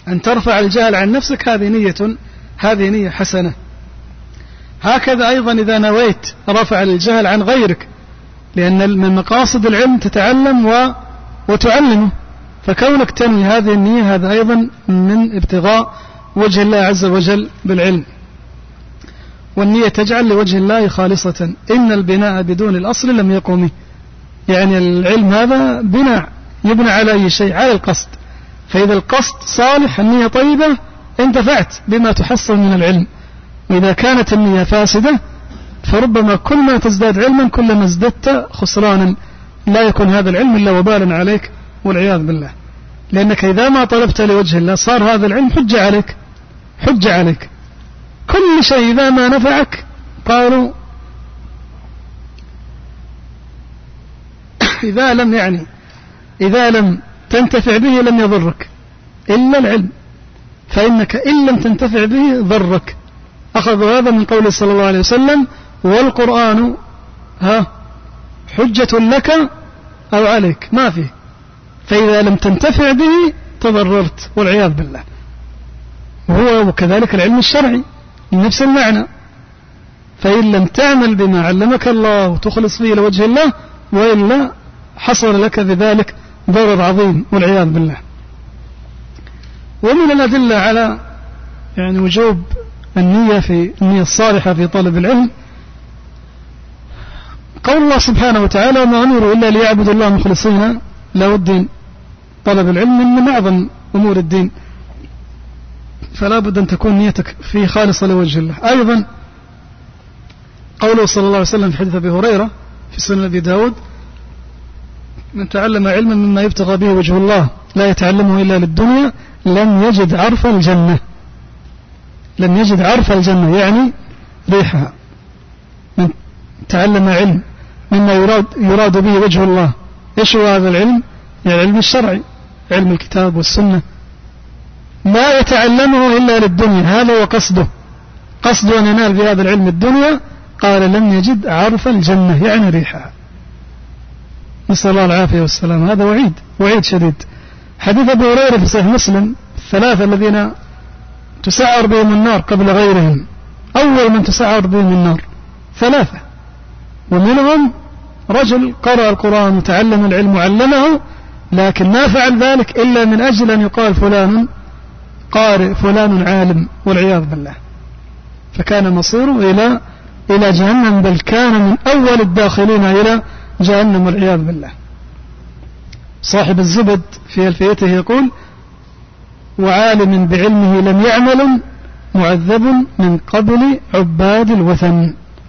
أن ترفع الجهل عن نفسك هذه نية حسنة. هكذا أيضا إذا نويت رفع الجهل عن غيرك، لأن من مقاصد العلم تتعلم وتعلمه، فكونك تنوي هذه النية هذا أيضا من ابتغاء وجه الله عز وجل بالعلم. والنية تجعل لوجه الله خالصة. إن البناء بدون الأصل لم يقم، يعني العلم هذا بناء يبنى على أي شيء، على القصد. فإذا القصد صالح، النية طيبة، انتفعت بما تحصل من العلم. وإذا كانت النية فاسدة فربما كل ما تزداد علما كلما ازددت خسرانا، لا يكون هذا العلم إلا وبالا عليك والعياذ بالله. لأنك إذا ما طلبت لوجه الله صار هذا العلم حجة عليك. كل شيء إذا ما نفعك قالوا إذا لم تنتفع به لم يضرك إلا العلم، فإنك إن لم تنتفع به ضرك. أخذوا هذا من قوله صلى الله عليه وسلم: والقرآن حجة لك أو عليك، ما فيه. فإذا لم تنتفع به تضررت والعياذ بالله. وكذلك العلم الشرعي نفس المعنى. فإن لم تعمل بما علمك الله وتخلص فيه لوجه الله وإلا حصل لك بذلك ضرر عظيم والعياذ بالله. ومن الأدلة على وجوب النية الصالحة في طلب العلم قول الله سبحانه وتعالى: وما أمروا إلا ليعبدوا الله مخلصين له الدين. طلب العلم من أعظم أمور الدين، فلا بد أن تكون نيتك فيه خالصة لوجه الله. أيضا قوله صلى الله عليه وسلم في حديث أبي هريرة في سنن أبي داود: من تعلم علما مما يبتغى به وجه الله لا يتعلمه إلا للدنيا لم يجد عرف الجنة، يعني ريحها. من تعلم علم مما يراد به وجه الله. إيش هو هذا العلم؟ يعني العلم الشرعي، علم الكتاب والسنة. لا يتعلمه إلا للدنيا، هذا هو قصده أن ينال بهذا العلم الدنيا. قال: لم يجد عرف الجنة، يعني ريحها. نسأل الله العافية والسلام. هذا وعيد شديد. حديث أبي هريرة في صحيح مسلم: الثلاثة الذين تسعر بهم النار قبل غيرهم، أول من تسعر بهم النار 3، ومنهم رجل قرأ القرآن وتعلم العلم وعلمه، لكن ما فعل ذلك إلا من أجل أن يقال فلان قارئ، فلان عالم، والعياذ بالله. فكان مصيره إلى جهنم، بل كان من أول الداخلين إلى جهنم والعياذ بالله. صاحب الزبد في ألفيته يقول: وعالم بعلمه لم يعمل معذب من قبل عباد الوثن.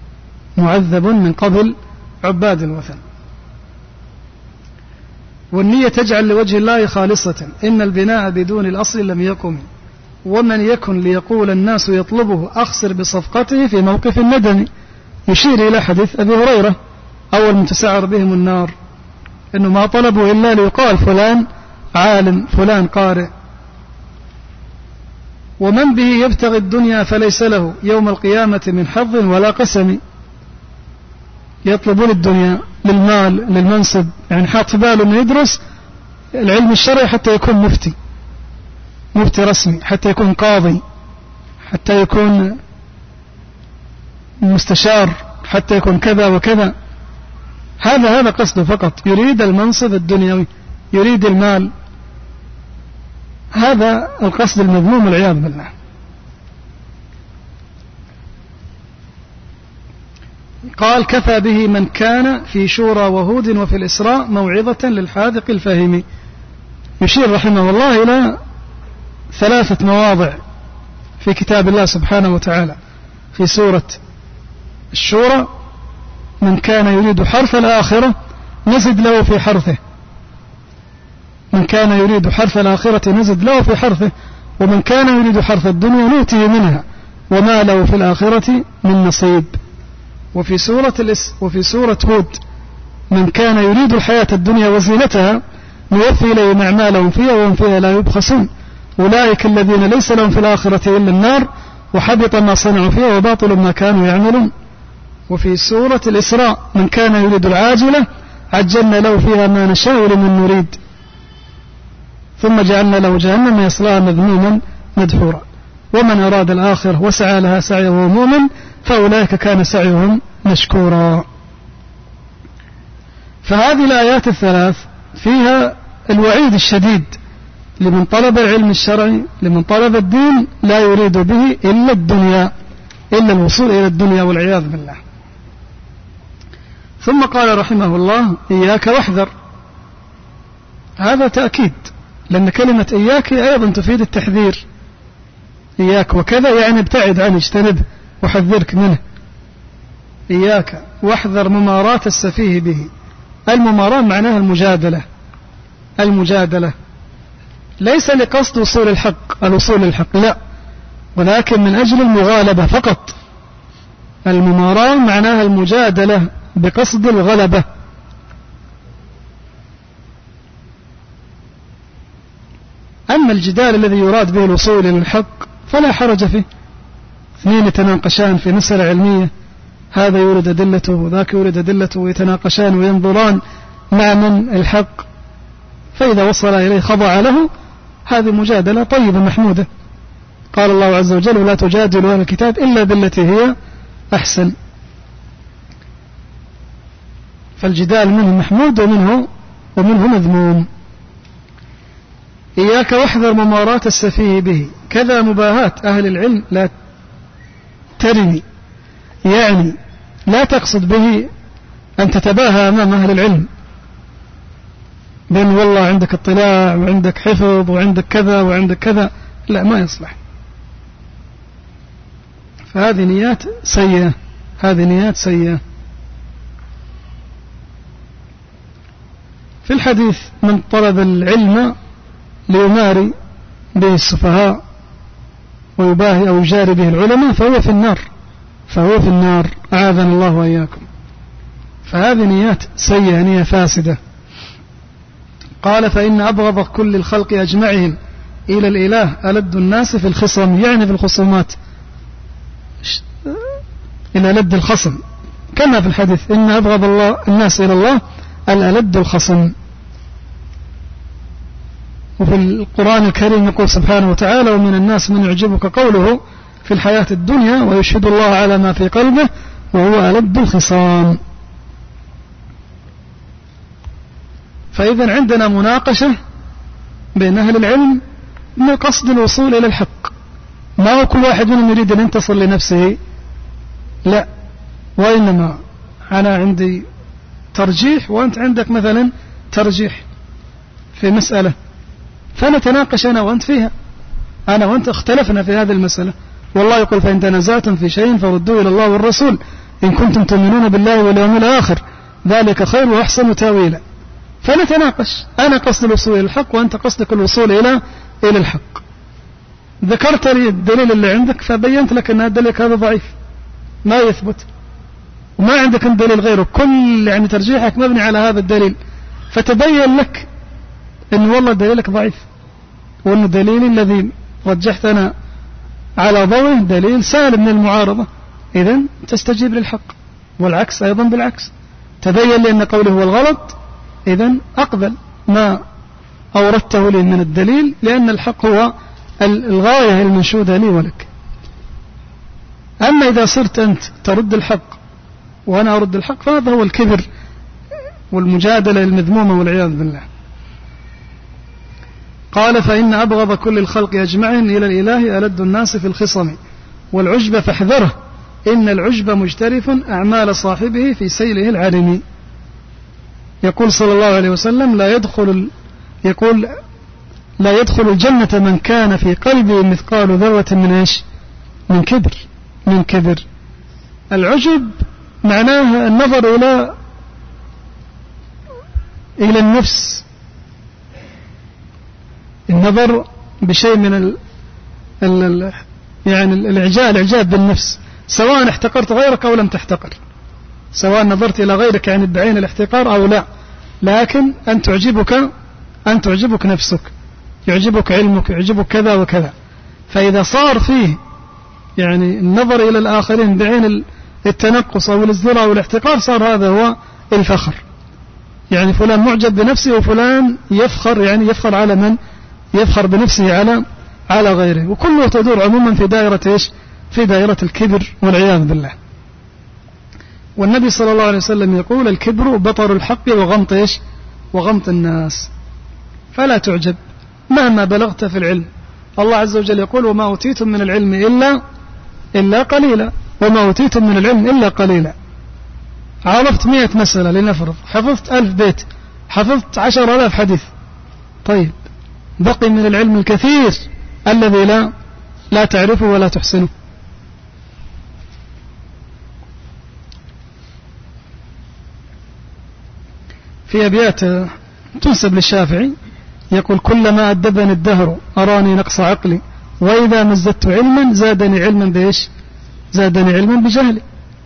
والنية تجعل لوجه الله خالصة. إن البناء بدون الأصل لم يقم، ومن يكن ليقول الناس يطلبه أخسر بصفقته في موقف الندم. يشير إلى حديث أبي هريرة: أول من تسعر بهم النار، إنه ما طلبوا إلا ليقال فلان عالم، فلان قارئ. ومن به يبتغي الدنيا فليس له يوم القيامة من حظ ولا قسم. يطلبون الدنيا للمال للمنصب، يعني حاط في باله أنه يدرس العلم الشرعي حتى يكون مفتي رسمي، حتى يكون قاضي، حتى يكون مستشار، حتى يكون كذا وكذا. هذا قصده فقط، يريد المنصب الدنيوي، يريد المال. هذا القصد المذموم والعياذ بالله. قال: كفى به من كان في شورى وهود وفي الإسراء موعظة للحاذق الفاهم. يشير رحمه الله إلى 3 مواضع في كتاب الله سبحانه وتعالى. في سورة الشورى: من كان يريد حرث الآخرة نزد له في حرثه. من كان يريد حرث الآخرة نزد له في حرثه، ومن كان يريد حرث الدنيا نؤتيه منها وما له في الآخرة من نصيب. وفي سورة هود: من كان يريد الحياة الدنيا وزينتها نوفي إليهم أعمالهم فيها وهم فيها لا يبخسون أولئك الذين ليس لهم في الآخرة إلا النار وحبط ما صنعوا فيها وباطل ما كانوا يعملون. وفي سورة الإسراء: من كان يريد العاجلة عجلنا له فيها ما نشاء لمن نريد. ثم جعلنا له جهنم يصلاها مذموما مدحورا. ومن أراد الآخرة وسعى لها سعيه وهو مؤمن فأولئك كان سعيهم مشكورا. فهذه الآيات الثلاث فيها الوعيد الشديد لمن طلب العلم الشرعي، لمن طلب الدين لا يريد به إلا الدنيا، إلا الوصول إلى الدنيا والعياذ بالله. ثم قال رحمه الله: إياك واحذر. هذا تأكيد، لأن كلمة إياك أيضا تفيد التحذير. إياك وكذا يعني ابتعد عنه، اجتنبه وحذرك منه. إياك واحذر ممارات السفيه به. المماراة معناها المجادلة. المجادلة ليس لقصد وصول الحق، الوصول للحق لا، ولكن من أجل المغالبة فقط. المماراة معناها المجادلة بقصد الغلبة. أما الجدال الذي يراد به الوصول إلى الحق فلا حرج فيه. اثنين يتناقشان في مسألة علمية، هذا يورد أدلته وذاك يورد أدلته، ويتناقشان وينظران مع من الحق، فإذا وصل إليه خضع له. هذه مجادلة طيبة محمودة. قال الله عز وجل: ولا تجادلوا أهل الكتاب إلا بالتي هي أحسن. فالجدال منه محمود ومنه مذموم. إياك واحذر ممارات السفيه به. كذا مباهاة أهل العلم لا ترمي، يعني لا تقصد به أن تتباهى أمام أهل العلم بأن والله عندك اطلاع وعندك حفظ وعندك كذا وعندك كذا، لا، ما يصلح. فهذه نيات سيئة، هذه نيات سيئة. في الحديث: من طلب العلم ليماري به السفهاء ويباهي أو يجاري به العلماء فهو في النار، فهو في النار، أعاذنا الله وإياكم. فهذه نيات سيئة، نية فاسدة. قال: فإن أبغض كل الخلق أجمعهم إلى الإله ألد الناس في الخصم، يعني في الخصومات، إلى لد الخصم، كما في الحديث: إن أبغض الناس إلى الله الألد الخصم. وفي القرآن الكريم يقول سبحانه وتعالى: ومن الناس من يعجبك قوله في الحياة الدنيا ويشهد الله على ما في قلبه وهو ألد الخصام. فإذا عندنا مناقشة بين أهل العلم من قصد الوصول إلى الحق، ما هو كل واحد منهم يريد أن ينتصر لنفسه، لا، وإنما أنا عندي ترجيح وأنت عندك مثلا ترجيح في مسألة، فنتناقش أنا وأنت فيها. أنا وأنت اختلفنا في هذه المسألة، والله يقول: فإن تنازعتم في شيء فردوه إلى الله والرسول إن كنتم تؤمنون بالله واليوم الآخر ذلك خير وأحسن تاويلا. فنتناقش، أنا قصد الوصول إلى الحق وأنت قصدك الوصول إلى الحق. ذكرت لي الدليل اللي عندك فبينت لك أن الدليل هذا ضعيف ما يثبت، وما عندك دليل غيره، كل يعني ترجيحك مبني على هذا الدليل، فتبين لك أن والله دليلك ضعيف، وأن الدليل الذي رجحتنا على ضوءه دليل سالم من المعارضة، إذن تستجيب للحق. والعكس أيضا بالعكس، تبين لي أن قوله هو الغلط، إذن أقبل ما أوردته لي من الدليل، لأن الحق هو الغاية المنشودة لي ولك. أما إذا صرت أنت ترد الحق وأنا أرد الحق فهذا هو الكبر والمجادلة المذمومة والعياذ بالله. قال: فإن أبغض كل الخلق أجمعين إلى الإله ألد الناس في الخصم والعجب فاحذره إن العجب مجترف أعمال صاحبه في سيله العرمي. يقول صلى الله عليه وسلم: لا يدخل الجنة من كان في قلبه مثقال ذرة من إيش؟ من كبر. العجب معناه النظر إلى النفس، النظر بشيء من يعني الإعجاب بالنفس، سواء احتقرت غيرك أو لم تحتقر، سواء نظرت إلى غيرك يعني بعين الاحتقار أو لا، لكن أن تعجبك نفسك، يعجبك علمك، يعجبك كذا وكذا. فإذا صار فيه يعني النظر إلى الآخرين بعين التنقص أو الازدراء أو الاحتقار، صار هذا هو الفخر، يعني فلان معجب بنفسه وفلان يفخر، يعني يفخر يفخر بنفسه على غيره. وكله تدور عموما في دائرة إيش؟ في دائرة الكبر والعياذ بالله. والنبي صلى الله عليه وسلم يقول: الكبر بطر الحق وغمط إيش؟ وغمط الناس. فلا تعجب مهما بلغت في العلم. الله عز وجل يقول: وما أوتيتم من العلم إلا قليلا، وما أوتيتم من العلم إلا قليلا. عرفت 100 مسألة لنفرض، حفظت 1000 بيت، حفظت 10,000 حديث، طيب بقي من العلم الكثير الذي لا تعرفه ولا تحسنه. في أبيات تنسب للشافعي يقول: كلما أدبني الدهر أراني نقص عقلي، وإذا مزدت علما زادني علما بإيش؟ زادني علما بجهلي.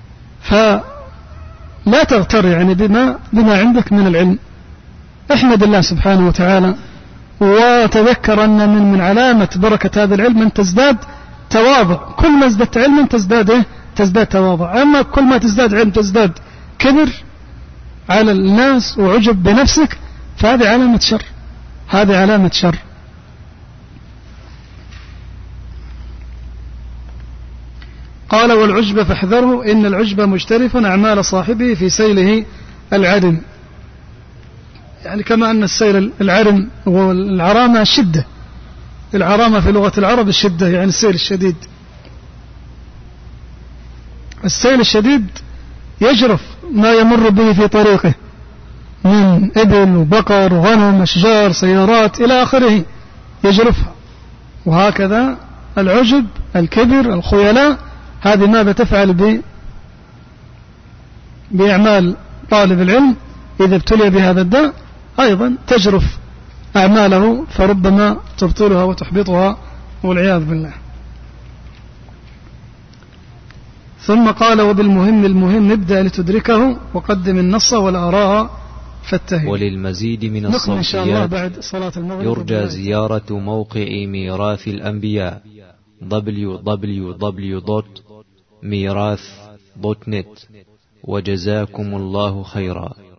فلا تغتر يعني بما عندك من العلم، احمد الله سبحانه وتعالى، وتذكر أن من علامة بركة هذا العلم أن تزداد تواضع. كل ما ازددت علما تزداد تواضع. أما كل ما تزداد علم تزداد كبر على الناس وعجب بنفسك، فهذه علامة شر، هذه علامة شر. قال: والعجب فاحذره إن العجب مجترف أعمال صاحبه في سيله العرم. يعني كما أن السيل العرم والعرامة الشدة، العرامة في لغة العرب الشدة، يعني السيل الشديد. السيل الشديد يجرف ما يمر به في طريقه من إبل وبقر وغنم أشجار سيارات إلى آخره يجرفها. وهكذا العجب، الكبر، الخيلاء، هذه ماذا تفعل بأعمال طالب العلم إذا ابتلي بهذا الداء؟ أيضا تجرف أعماله، فربما تبطلها وتحبطها والعياذ بالله. ثم قال: وبالمهم ابدأ لتدركه وقدم النص والآراء فاتهي. وللمزيد من الصوتيات يرجى زيارة موقع ميراث الأنبياء www.mirath.net. وجزاكم الله خيرا.